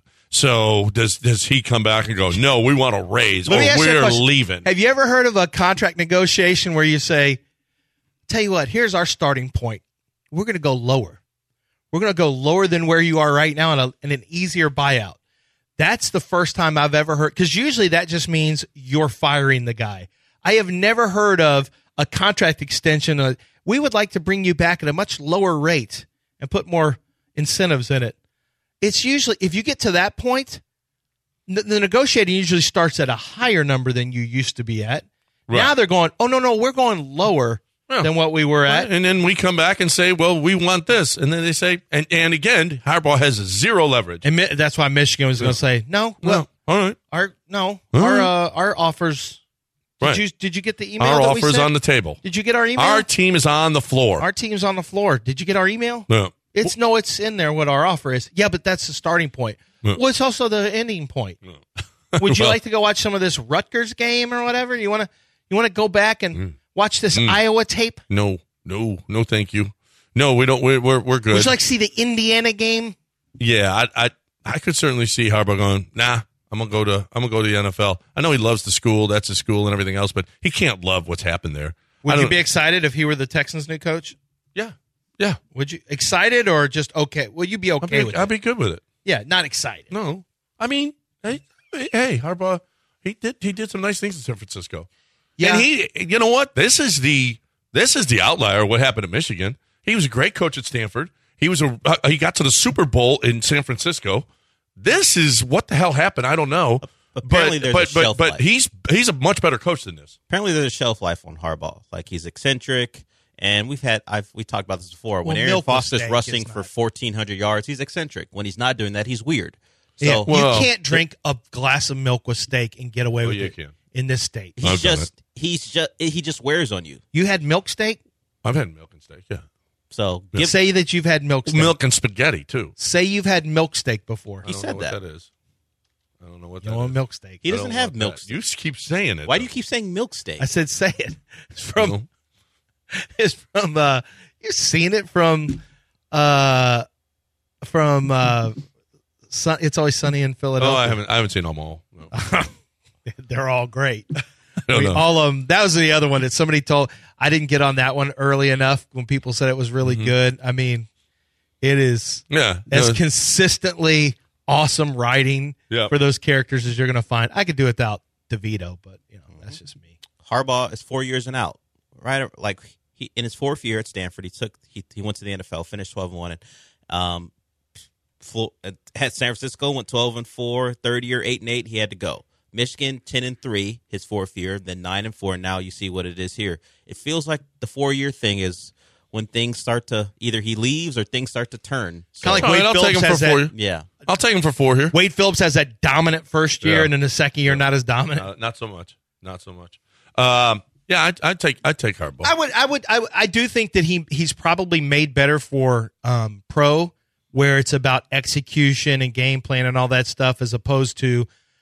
S5: So does does he come back and go, no, we want to raise,
S6: Let
S5: or
S6: me ask you a
S5: we're
S6: question.
S5: leaving?
S6: Have you ever heard of a contract negotiation where you say, tell you what, here's our starting point. We're going to go lower. We're going to go lower than where you are right now in, a, in an easier buyout. That's the first time I've ever heard, because usually that just means you're firing the guy. I have never heard of a contract extension. Uh, we would like to bring you back at a much lower rate and put more incentives in it. It's usually, if you get to that point, the, the negotiating usually starts at a higher number than you used to be at.
S5: Right.
S6: Now they're going, oh, no, no, we're going lower
S5: Yeah.
S6: than what we were at.
S5: And then we come back and say, well, we want this. And then they say, and, and again, Harbaugh has zero leverage.
S6: And Mi- that's why Michigan was going to say, no, well,
S5: Well, all right.
S6: our no,
S5: All
S6: our
S5: right.
S6: uh, our offers. Did
S5: Right.
S6: you did you get the email?
S5: Our
S6: that we
S5: offer's
S6: sent?
S5: on the table.
S6: Did you get our email?
S5: Our team is on the floor.
S6: Our team's on the floor. Did you get our email?
S5: No.
S6: It's no, it's in there what our offer is. Yeah, but that's the starting point.
S5: Yeah.
S6: Well, it's also the ending point. Would you
S5: Well-
S6: like to go watch some of this Rutgers game or whatever? You want to you want to go back and
S5: Mm.
S6: watch this Iowa tape?
S5: No, no, no, thank you. No, we don't. We're we're, we're good.
S6: Would you like to see the Indiana game?
S5: yeah, I, I I could certainly see Harbaugh going, nah, I'm gonna go to I'm gonna go to the N F L. I know he loves the school, that's his school and everything else, but he can't love what's happened there. I
S6: Would you
S5: don't-
S6: be excited if he were the Texans' new coach?
S5: Yeah, yeah.
S6: Would you excited or just okay? Will you be
S5: I'll
S6: okay
S5: be,
S6: with
S5: I'll
S6: it?
S5: be good with it.
S6: Yeah, not excited.
S5: No, I mean, hey, hey, Harbaugh, he did he did some nice things in San Francisco.
S6: Yeah.
S5: And he, you know what? This is the this is the outlier. What happened at Michigan? He was a great coach at Stanford. He was a uh, he got to the Super Bowl in San Francisco. This is what the hell happened. I don't know.
S7: Apparently
S5: but
S7: there's
S5: but
S7: a
S5: but,
S7: shelf
S5: but
S7: life.
S5: he's he's a much better coach than this.
S7: Apparently, there's a shelf life on Harbaugh. Like he's eccentric, and we've had I've we talked about this before. When
S6: Well,
S7: Aaron
S6: milk with
S7: Foster's
S6: steak
S7: rushing
S6: is
S7: for
S6: not-
S7: fourteen hundred yards, he's eccentric. When he's not doing that, he's weird. So
S6: Yeah,
S5: Well,
S6: you can't drink a glass of milk with steak and get away
S5: Well,
S6: with
S5: you
S6: it
S5: can.
S8: in this state.
S7: He's
S5: I've done
S7: just he's just he just wears on you.
S8: You had milk steak?
S5: I've had milk and steak, yeah.
S7: So give,
S8: Say that you've had milk steak.
S5: Milk and spaghetti, too.
S8: Say you've had milk steak before.
S5: I don't
S7: said
S5: know what
S7: that.
S5: that is. I don't know what
S8: You
S5: that
S8: want
S5: is.
S8: milk steak.
S7: he
S5: I
S7: doesn't
S5: don't
S7: have
S5: want
S7: milk
S5: that.
S7: steak.
S5: You just keep saying it.
S7: Why
S5: though.
S7: do you keep saying milk steak?
S8: I said say it. It's from
S5: No.
S8: it's from uh you've seen it from uh from uh Sun, It's Always Sunny in Philadelphia.
S5: Oh, I haven't. I haven't seen them all. No.
S8: They're all great.
S5: I don't
S8: We-
S5: know.
S8: all of them. That was the other one that somebody told. I didn't get on that one early enough when people said it was really
S5: Mm-hmm.
S8: good. I mean, it is
S5: yeah,
S8: as
S5: no,
S8: consistently awesome writing
S5: Yeah.
S8: for those characters as you're going to find. I could do without DeVito, but you know that's just me.
S7: Harbaugh is four years and out, right? Like he in his fourth year at Stanford, he took he he went to the N F L, finished twelve and one, and um, flew, at San Francisco went twelve and four. Third year, eight and eight, he had to go. Michigan ten and three, his fourth year, then nine and four. And now you see what it is here. It feels like the four year thing is when things start to either he leaves or things start to turn. So,
S8: Kind of like
S5: All right,
S8: Wade
S5: I'll take
S8: Phillips
S5: him
S8: has
S5: for four.
S8: that.
S5: Year.
S7: yeah,
S5: I'll take him for four here.
S8: Wade Phillips has that dominant first year,
S5: Yeah.
S8: and then the second year not as dominant.
S5: Uh, not so much. Not so much. Um, yeah, I'd, I'd take. I'd take Harbaugh.
S8: I would, I would, I, would- I do think that he he's probably made better for um, pro, where it's about execution and game plan and all that stuff, as opposed to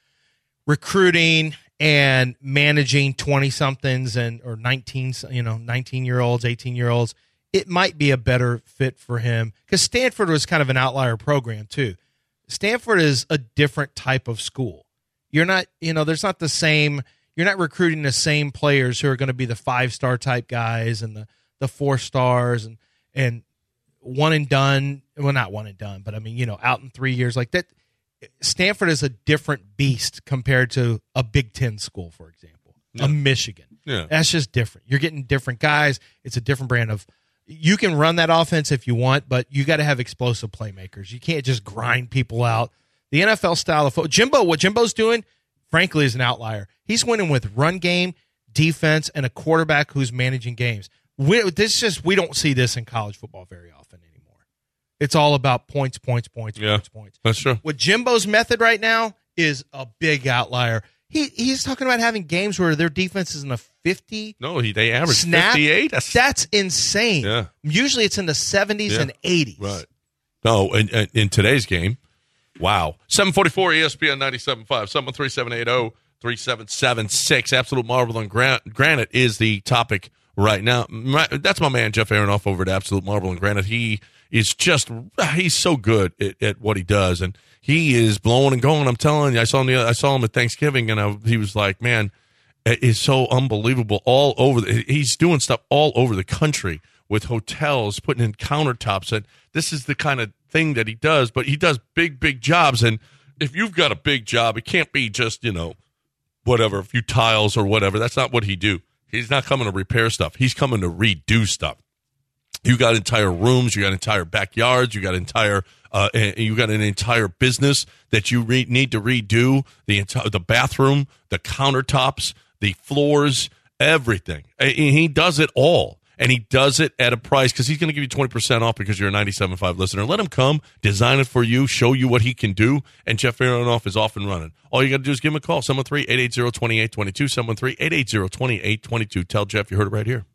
S8: recruiting and managing twenty somethings and or nineteen, you know, nineteen year olds, eighteen year olds. It might be a better fit for him because Stanford was kind of an outlier program too. Stanford is a different type of school. You're not, you know, there's not the same. You're not recruiting the same players who are going to be the five star type guys and the, the four stars and and one and done. Well, not one and done, but I mean, you know, out in three years like that. Stanford is a different beast compared to a Big Ten school, for example, a Michigan.
S5: Yeah.
S8: That's just different. You're getting different guys. It's a different brand of. You can run that offense if you want, but you got to have explosive playmakers. You can't just grind people out. The N F L style of football. Jimbo, what Jimbo's doing, frankly, is an outlier. He's winning with run game, defense, and a quarterback who's managing games. We, this just we don't see this in college football very often anymore. It's all about points, points, points,
S5: Yeah.
S8: points, points.
S5: That's true.
S8: What Jimbo's method right now is a big outlier. He he's talking about having games where their defense is in a fifty
S5: No, he they average
S8: snap.
S5: fifty-eight. That's,
S8: That's insane.
S5: Yeah.
S8: Usually it's in the seventies
S5: Yeah.
S8: and eighties.
S5: right. No, in, in, in today's game, wow. seven forty-four E S P N ninety-seven point five, seven one three, seven eight zero, three seven seven six. Absolute Marble and Gran- Granite is the topic right now. My, that's my man, Jeff Aronoff, over at Absolute Marble and Granite. He is just, he's so good at, at what he does. And he is blowing and going. I'm telling you, I saw him, the, I saw him at Thanksgiving, and I, he was like, man, it's so unbelievable. All over, the, he's doing stuff all over the country with hotels, putting in countertops. And this is the kind of thing that he does, but he does big, big jobs. And if you've got a big job, it can't be just, you know, whatever, a few tiles or whatever. That's not what he do. He's not coming to repair stuff. He's coming to redo stuff. You got entire rooms, you got entire backyards, you got entire, uh, you got an entire business that you re- need to redo. The entire, the bathroom, the countertops, the floors, everything. And he does it all, and he does it at a price because he's going to give you twenty percent off because you're a ninety-seven point five listener. Let him come, design it for you, show you what he can do, and Jeff Aronoff is off and running. All you got to do is give him a call, seven one three, eight eight zero, two eight two two, seven one three, eight eight zero, two eight two two. Tell Jeff you heard it right here.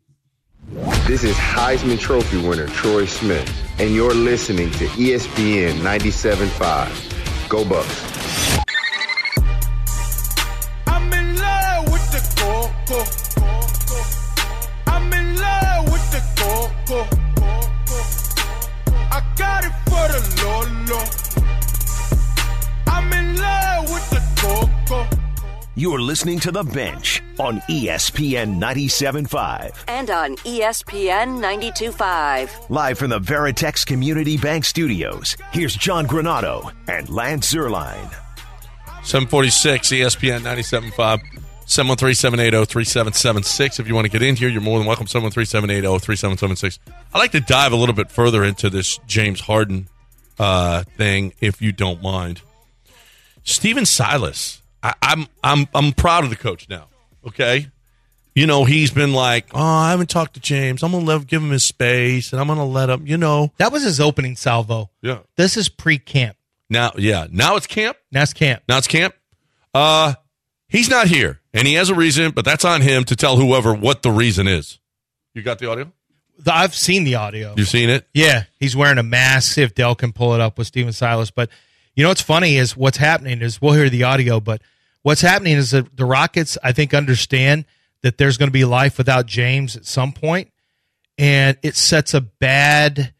S10: This is Heisman Trophy winner Troy Smith, and you're listening to E S P N ninety-seven point five. Go Bucks.
S2: I'm in love with the coco. I'm in love with the coco. I got it for the Lolo. I'm in love with the coco.
S3: You're listening to The Bench on E S P N ninety-seven point five.
S4: And on E S P N ninety-two point five.
S3: Live from the Veritex Community Bank Studios, here's John Granado and Lance Zierlein.
S5: seven forty-six E S P N ninety-seven point five, seven one three, seven eight zero, three seven seven six. If you want to get in here, you're more than welcome, seven one three, seven eight zero, three seven seven six. I'd like to dive a little bit further into this James Harden uh, thing, if you don't mind. Steven Silas, I, I'm I'm I'm proud of the coach now, okay? You know, he's been like, oh, I haven't talked to James. I'm going to give him his space, and I'm going to let him, you know.
S8: That was his opening salvo.
S5: Yeah.
S8: This is pre-camp.
S5: Now, yeah, now it's camp.
S8: Now it's camp.
S5: Now it's camp. Uh, He's not here, and he has a reason, but that's on him to tell whoever what the reason is. You got the audio?
S6: The- I've seen the audio.
S5: You've seen it?
S6: Yeah, he's wearing a mask. See if Dell can pull it up with Steven Silas. But you know what's funny is what's happening is we'll hear the audio, but what's happening is that the Rockets, I think, understand that there's going to be life without James at some point, and it sets a bad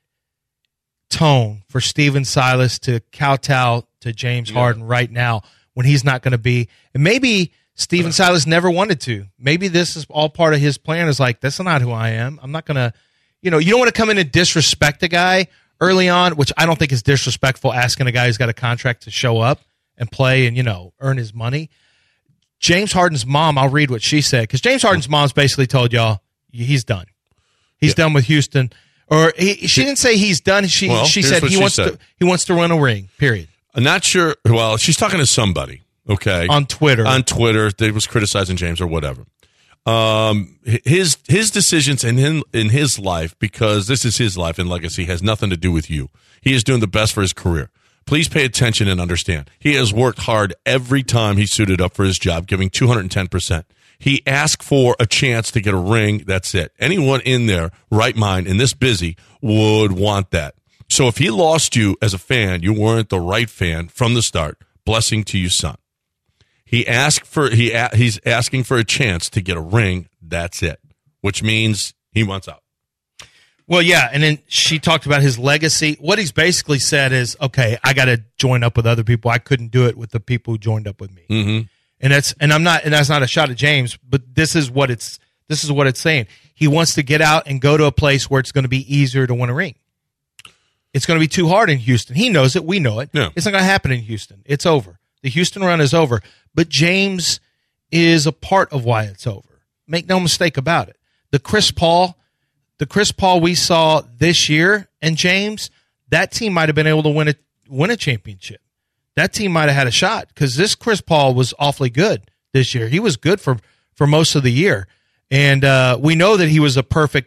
S6: tone for Steven Silas to kowtow to James
S5: Yeah.
S6: Harden right now when he's not going to be. And maybe Steven Silas never wanted to. Maybe this is all part of his plan is like, that's not who I am. I'm not going to, you know, you don't want to come in and disrespect a guy early on, which I don't think is disrespectful, asking a guy who's got a contract to show up and play and, you know, earn his money. James Harden's mom, I'll read what she said, because James Harden's mom's basically told y'all he's done. He's
S5: Yeah.
S6: done with Houston. Or he, she didn't say he's done. She
S5: Well,
S6: she
S5: here's
S6: said
S5: what
S6: he
S5: she
S6: wants
S5: said.
S6: to he wants to win a ring. Period.
S5: I'm not sure. Well, she's talking to somebody, okay?
S6: On Twitter.
S5: On Twitter, they was criticizing James or whatever. Um, his his decisions in him, in his life, because this is his life and legacy, has nothing to do with you. He is doing the best for his career. Please pay attention and understand. He has worked hard every time he suited up for his job, giving two hundred ten percent. He asked for a chance to get a ring. That's it. Anyone in their right mind and this busy would want that. So if he lost you as a fan, you weren't the right fan from the start. Blessing to you, son. He asked for he he's asking for a chance to get a ring. That's it, which means he wants out.
S6: Well, yeah, and then she talked about his legacy. What he's basically said is, okay, I got to join up with other people. I couldn't do it with the people who joined up with me.
S5: Mm-hmm.
S6: And that's and I'm not and that's not a shot at James, but this is what it's this is what it's saying. He wants to get out and go to a place where it's going to be easier to win a ring. It's going to be too hard in Houston. He knows it. We know it.
S5: Yeah.
S6: It's not going to happen in Houston. It's over. The Houston run is over. But James is a part of why it's over. Make no mistake about it. The Chris Paul, the Chris Paul we saw this year and James, that team might have been able to win a win a championship. That team might have had a shot because this Chris Paul was awfully good this year. He was good for, for most of the year. And uh, we know that he was a perfect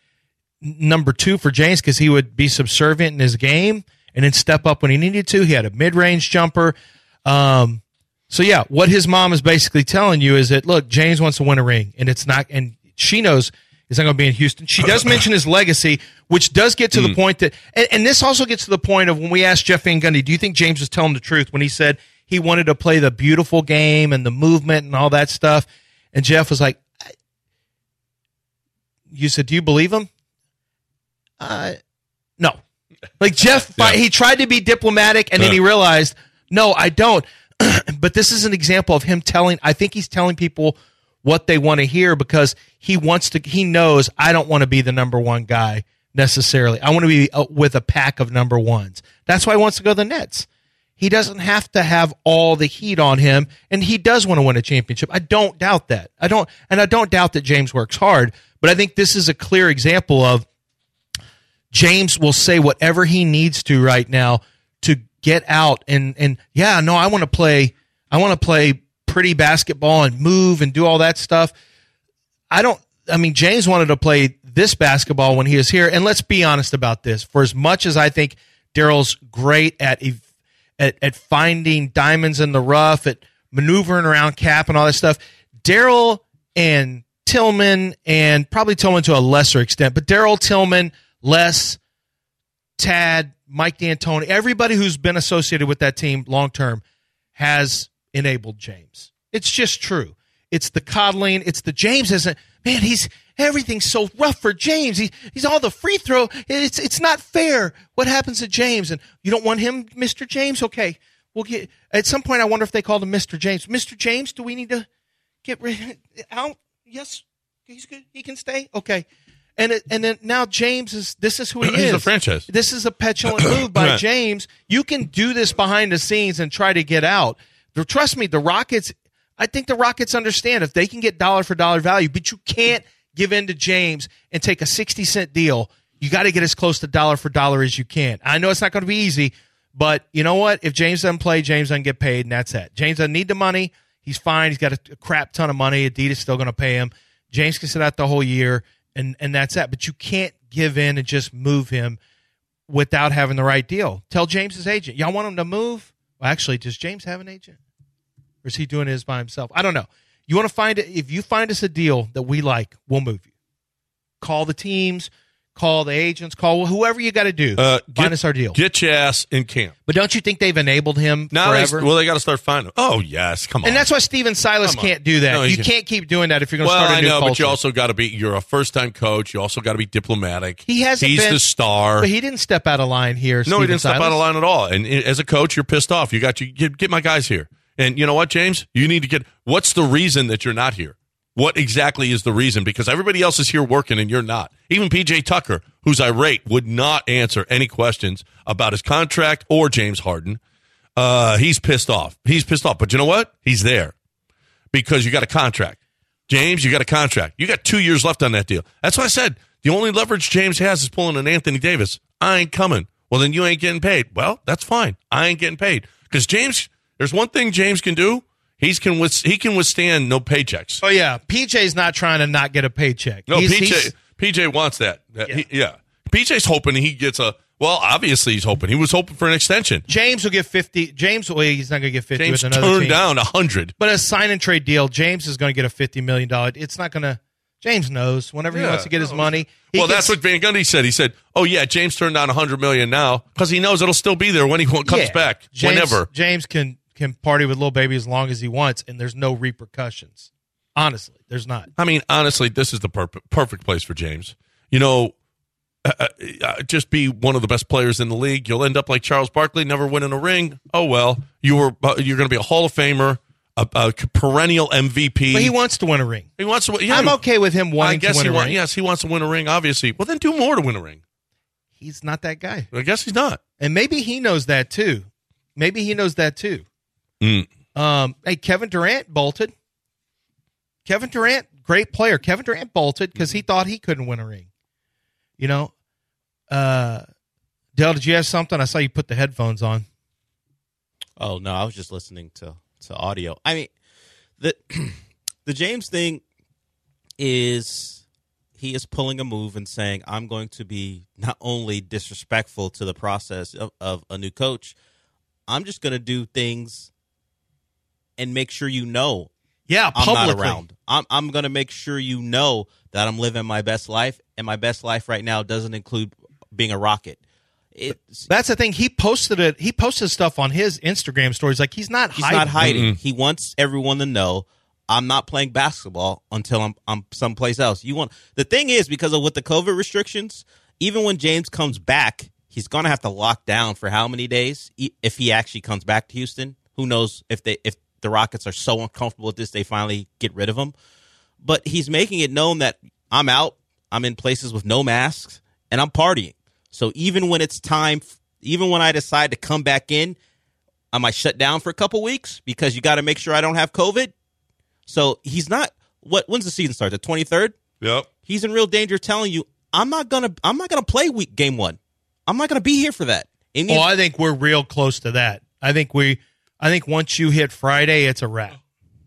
S6: number two for James because he would be subservient in his game and then step up when he needed to. He had a mid-range jumper. Um, so, yeah, what his mom is basically telling you is that, look, James wants to win a ring, and it's not – and she knows it's not going to be in Houston. She does mention his legacy, which does get to mm. the point that and, – and this also gets to the point of when we asked Jeff Van Gundy, do you think James was telling the truth when he said he wanted to play the beautiful game and the movement and all that stuff? And Jeff was like, you said, do you believe him? Uh, no. Like Jeff, yeah. he tried to be diplomatic, and then he realized, no, I don't. But this is an example of him telling, I think he's telling people what they want to hear because he wants to, he knows I don't want to be the number one guy necessarily. I want to be with a pack of number ones. That's why he wants to go to the Nets. He doesn't have to have all the heat on him, and he does want to win a championship. I don't doubt that. I don't, and I don't doubt that James works hard, but I think this is a clear example of James will say whatever he needs to right now to get out and, and yeah, no, I want to play, I want to play pretty basketball and move and do all that stuff. I don't, I mean, James wanted to play this basketball when he was here. And let's be honest about this. For as much as I think Daryl's great at, at, at finding diamonds in the rough, at maneuvering around Cap and all that stuff, Daryl and Tillman, and probably Tillman to a lesser extent, but Daryl, Tillman, Les, Tad, Mike D'Antoni, everybody who's been associated with that team long term has enabled James. It's just true. It's the coddling. It's the James isn't, man, he's everything's so rough for James. He, he's all the free throw. It's it's not fair what happens to James. And you don't want him, Mister James? Okay. We'll get at some point I wonder if they called him Mister James. Mister James, do we need to get rid out? Yes, he's good. He can stay. Okay. And it, and then now James is this is who he
S5: He's
S6: is.
S5: He's a franchise.
S6: This is a petulant move by
S5: right.
S6: James. You can do this behind the scenes and try to get out. Trust me, the Rockets. I think the Rockets understand if they can get dollar for dollar value, but you can't give in to James and take a sixty cent deal. You got to get as close to dollar for dollar as you can. I know it's not going to be easy, but you know what? If James doesn't play, James doesn't get paid, and that's it. James doesn't need the money. He's fine. He's got a, a crap ton of money. Adidas still going to pay him. James can sit out the whole year. And and that's that. But you can't give in and just move him without having the right deal. Tell James's agent, y'all want him to move? Well, actually, does James have an agent?
S8: Or is he doing his by himself? I don't know. You want to find it? If you find us a deal that we like, we'll move you. Call the teams, call the agents, call whoever you got to do.
S5: Uh,
S8: find
S5: get,
S8: us our deal.
S5: Get your ass in camp.
S8: But don't you think they've enabled him
S5: now
S8: forever?
S5: They, well, they got to start finding him. Oh, yes. Come on.
S8: And that's why Steven Silas can't do that.
S5: No,
S8: you
S5: can.
S8: can't keep doing that if you're going to
S5: well,
S8: start a new
S5: I know,
S8: culture.
S5: but you also got to be, you're a first-time coach. You also got to be diplomatic.
S8: He hasn't
S5: He's
S8: been,
S5: the star.
S8: But he didn't step out of line here,
S5: No,
S8: Steven
S5: he didn't
S8: Silas.
S5: step out of line at all. And as a coach, you're pissed off. You got you get, get my guys here. And you know what, James? You need to get, what's the reason that you're not here? What exactly is the reason? Because everybody else is here working and you're not. Even P J Tucker, who's irate, would not answer any questions about his contract or James Harden. Uh, he's pissed off. He's pissed off. But you know what? He's there because you got a contract. James, you got a contract. You got two years left on that deal. That's what I said. The only leverage James has is pulling an Anthony Davis. I ain't coming. Well, then you ain't getting paid. Well, that's fine. I ain't getting paid. Because James, there's one thing James can do. He's can with, he can withstand no paychecks.
S8: Oh, yeah. P J's not trying to not get a paycheck.
S5: No,
S8: He's-
S5: P J
S8: he's-
S5: P J wants that. That-
S8: Yeah.
S5: he- yeah. P J's hoping he gets a, well, obviously he's hoping. He was hoping for an extension.
S8: James will get fifty. James, well, he's not going to get fifty
S5: James
S8: with another
S5: turned
S8: team.
S5: down one hundred.
S8: But a sign and trade deal, James is going to get a fifty million dollars. It's not going to, James knows whenever he
S5: Yeah,
S8: wants to get his
S5: no.
S8: money. He
S5: Well,
S8: gets-
S5: that's what Van Gundy said. He said, oh, yeah, James turned down one hundred million dollars now because he knows it'll still be there when he comes
S8: Yeah.
S5: back,
S8: James,
S5: whenever.
S8: James can, can party with Lil Baby as long as he wants, and there's no repercussions. Honestly, there's not.
S5: I mean, honestly, this is the per- perfect place for James. You know, uh, uh, just be one of the best players in the league. You'll end up like Charles Barkley, never winning a ring. Oh, well, you were, uh, you're going to be a Hall of Famer, a, a perennial M V P.
S8: But he wants to win a ring.
S5: He wants to win. Yeah,
S8: I'm okay with him wanting
S5: I guess
S8: to win
S5: he
S8: a
S5: want,
S8: ring.
S5: Yes, he wants to win a ring, obviously. Well, then do more to win a ring.
S8: He's not that guy.
S5: I guess he's not.
S8: And maybe he knows that too. Maybe he knows that too.
S5: Mm.
S8: Um, hey, Kevin Durant bolted. Kevin Durant, great player. Kevin Durant bolted because he thought he couldn't win a ring. You know, uh, Dell, did you have something? I saw you put the headphones on.
S7: Oh no, I was just listening to, to audio. I mean, the the James thing is he is pulling a move and saying, I'm going to be not only disrespectful to the process of, of a new coach, I'm just going to do things and make sure you know
S8: Yeah,
S7: I'm not
S8: publicly.
S7: around. I'm I'm going to make sure you know that I'm living my best life, and my best life right now doesn't include being a Rocket. It's,
S8: That's the thing. He posted it. He posted stuff on his Instagram stories. Like he's not
S7: he's
S8: hiding.
S7: not hiding.
S5: Mm-mm.
S7: He wants everyone to know I'm not playing basketball until I'm I'm someplace else. You want the thing is because of with the COVID restrictions, even when James comes back, he's going to have to lock down for how many days e- if he actually comes back to Houston. Who knows if they if the Rockets are so uncomfortable with this, they finally get rid of him. But he's making it known that I'm out. I'm in places with no masks, and I'm partying. So even when it's time, even when I decide to come back in, I might shut down for a couple weeks because you got to make sure I don't have COVID. So he's not. What? When's the season start? The twenty-third.
S5: Yep.
S7: He's in real danger. Telling you, I'm not gonna. I'm not gonna play week game one. I'm not gonna be here for that. And
S8: Oh, I think we're real close to that. I think we. I think once you hit Friday, it's a wrap.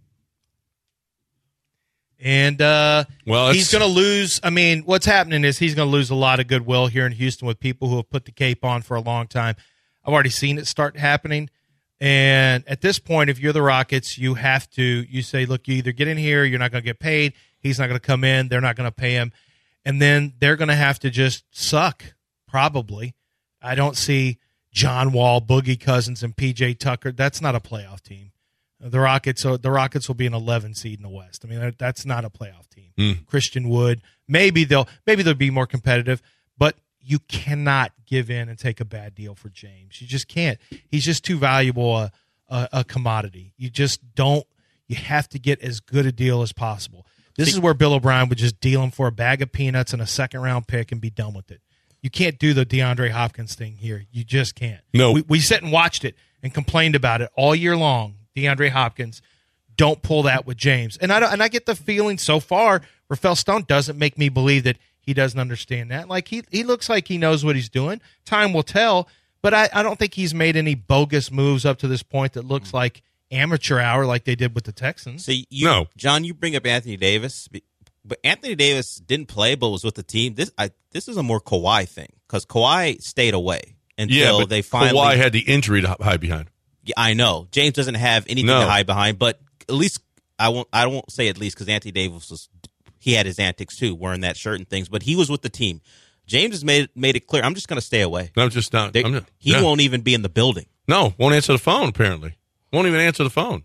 S8: And uh,
S5: Well,
S8: he's
S5: it's-
S8: going to lose. I mean, what's happening is he's going to lose a lot of goodwill here in Houston with people who have put the cape on for a long time. I've already seen it start happening. And at this point, if you're the Rockets, you have to, you say, look, you either get in here, you're not going to get paid. He's not going to come in. They're not going to pay him. And then they're going to have to just suck, probably. I don't see John Wall, Boogie Cousins, and P J Tucker. That's not a playoff team. The Rockets, so the Rockets will be an eleven seed in the West. I mean, that- that's not a playoff team.
S5: Mm.
S8: Christian Wood, maybe they'll maybe they'll be more competitive, but you cannot give in and take a bad deal for James. You just can't. He's just too valuable a, a, a commodity. You just don't. You have to get as good a deal as possible. This is where Bill O'Brien would just deal him for a bag of peanuts and a second round pick and be done with it. You can't do the DeAndre Hopkins thing here. You just can't.
S5: No.
S8: We, we sat and watched it and complained about it all year long. DeAndre Hopkins, don't pull that with James. And I don't, and I get the feeling so far, Rafael Stone doesn't make me believe that he doesn't understand that. Like he he looks like he knows what he's doing. Time will tell, but I, I don't think he's made any bogus moves up to this point that looks like amateur hour like they did with the Texans.
S7: See, you,
S5: No.
S7: John, you bring up Anthony Davis, but Anthony Davis didn't play, but was with the team. This I, this is a more Kawhi thing because Kawhi stayed away until
S5: Yeah, but
S7: they finally.
S5: Kawhi had the injury to hide behind.
S7: Yeah, I know James doesn't have anything
S5: No.
S7: to hide behind, but at least I won't. I won't say at least because Anthony Davis was. He had his antics too, wearing that shirt and things. But he was with the team. James has made made it clear. I'm just going to stay away.
S5: I'm just not.
S7: They,
S5: I'm just,
S7: he
S5: yeah.
S7: won't even be in the building.
S5: No, won't answer the phone. Apparently, won't even answer the phone.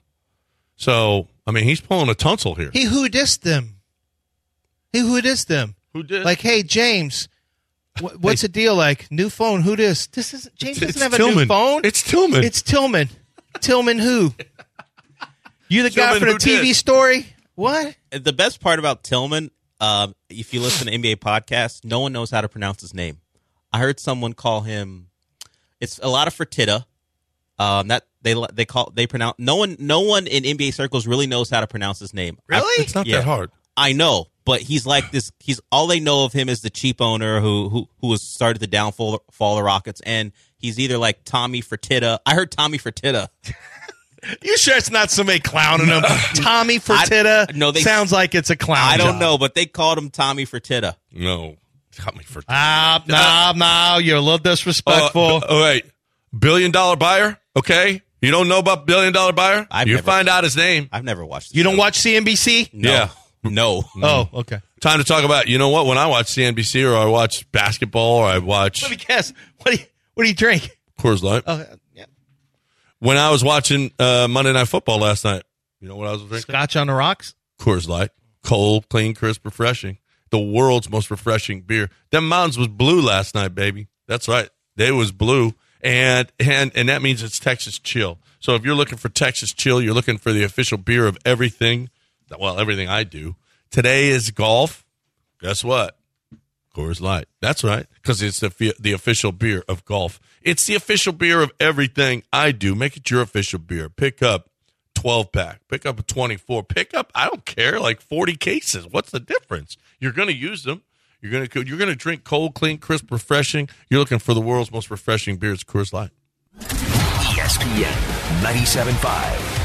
S5: So I mean, he's pulling a tonsil here.
S6: He who dissed them. He who dissed them.
S5: Who did?
S6: Like, hey, James, wh- what's the deal? Like, new phone. Who this? This is James doesn't
S5: It's
S6: have a
S5: Tillman.
S6: new phone.
S5: It's Tillman.
S6: It's Tillman. Tillman who? You the guy
S5: Tillman
S6: for the
S5: who
S6: T V
S5: did.
S6: story? What?
S7: The best part about Tillman, um, if you listen to N B A podcasts, no one knows how to pronounce his name. I heard someone call him. It's a lot of Fertitta. Um, that they they call they pronounce. No one no one in N B A circles really knows how to pronounce his name.
S6: Really?
S5: It's not
S7: Yeah.
S5: that hard.
S7: I know, but he's like this. He's all they know of him is the cheap owner who who who has started the downfall fall of the Rockets, and he's either like Tommy Fertitta. I heard Tommy Fertitta.
S6: You sure it's not somebody clowning him? Tommy Fertitta.
S7: I- no, they-
S6: sounds like it's a clown.
S7: I don't
S6: job.
S7: know, but they called him Tommy Fertitta.
S5: No, got me for.
S6: Ah, no, no, you're a little disrespectful.
S5: Uh, all right, billion dollar buyer. Okay, you don't know about billion dollar buyer.
S7: I've
S5: you
S7: never-
S5: find out his name.
S7: I've never watched. The
S6: you don't
S7: show.
S6: watch C N B C?
S7: No.
S5: Yeah.
S7: No.
S6: Oh, okay.
S5: Time to talk about. You know what? When I watch C N B C or I watch basketball or I watch
S6: Let me guess. What do you What do you drink?
S5: Coors Light.
S6: Oh, yeah.
S5: When I was watching uh, Monday Night Football last night, you know what I was drinking?
S6: Scotch on the rocks.
S5: Coors Light. Cold, clean, crisp, refreshing. The world's most refreshing beer. Them mountains was blue last night, baby. That's right. They was blue. And and and that means it's Texas Chill. So if you're looking for Texas Chill, you're looking for the official beer of everything. Well, everything I do. Today is golf. Guess what? Coors Light. That's right. Because it's the the official beer of golf. It's the official beer of everything I do. Make it your official beer. Pick up twelve pack. Pick up a twenty-four. Pick up, I don't care, like forty cases. What's the difference? You're going to use them. You're going to you're going to drink cold, clean, crisp, refreshing. You're looking for the world's most refreshing beer. It's Coors Light.
S3: E S P N ninety-seven point five.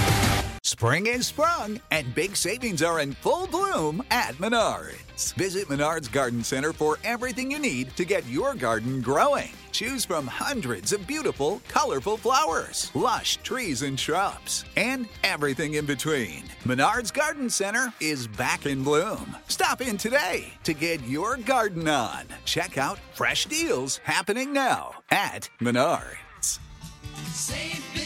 S1: Spring is sprung, and big savings are in full bloom at Menards. Visit Menards Garden Center for everything you need to get your garden growing. Choose from hundreds of beautiful, colorful flowers, lush trees and shrubs, and everything in between. Menards Garden Center is back in bloom. Stop in today to get your garden on. Check out fresh deals happening now at Menards.
S2: Save big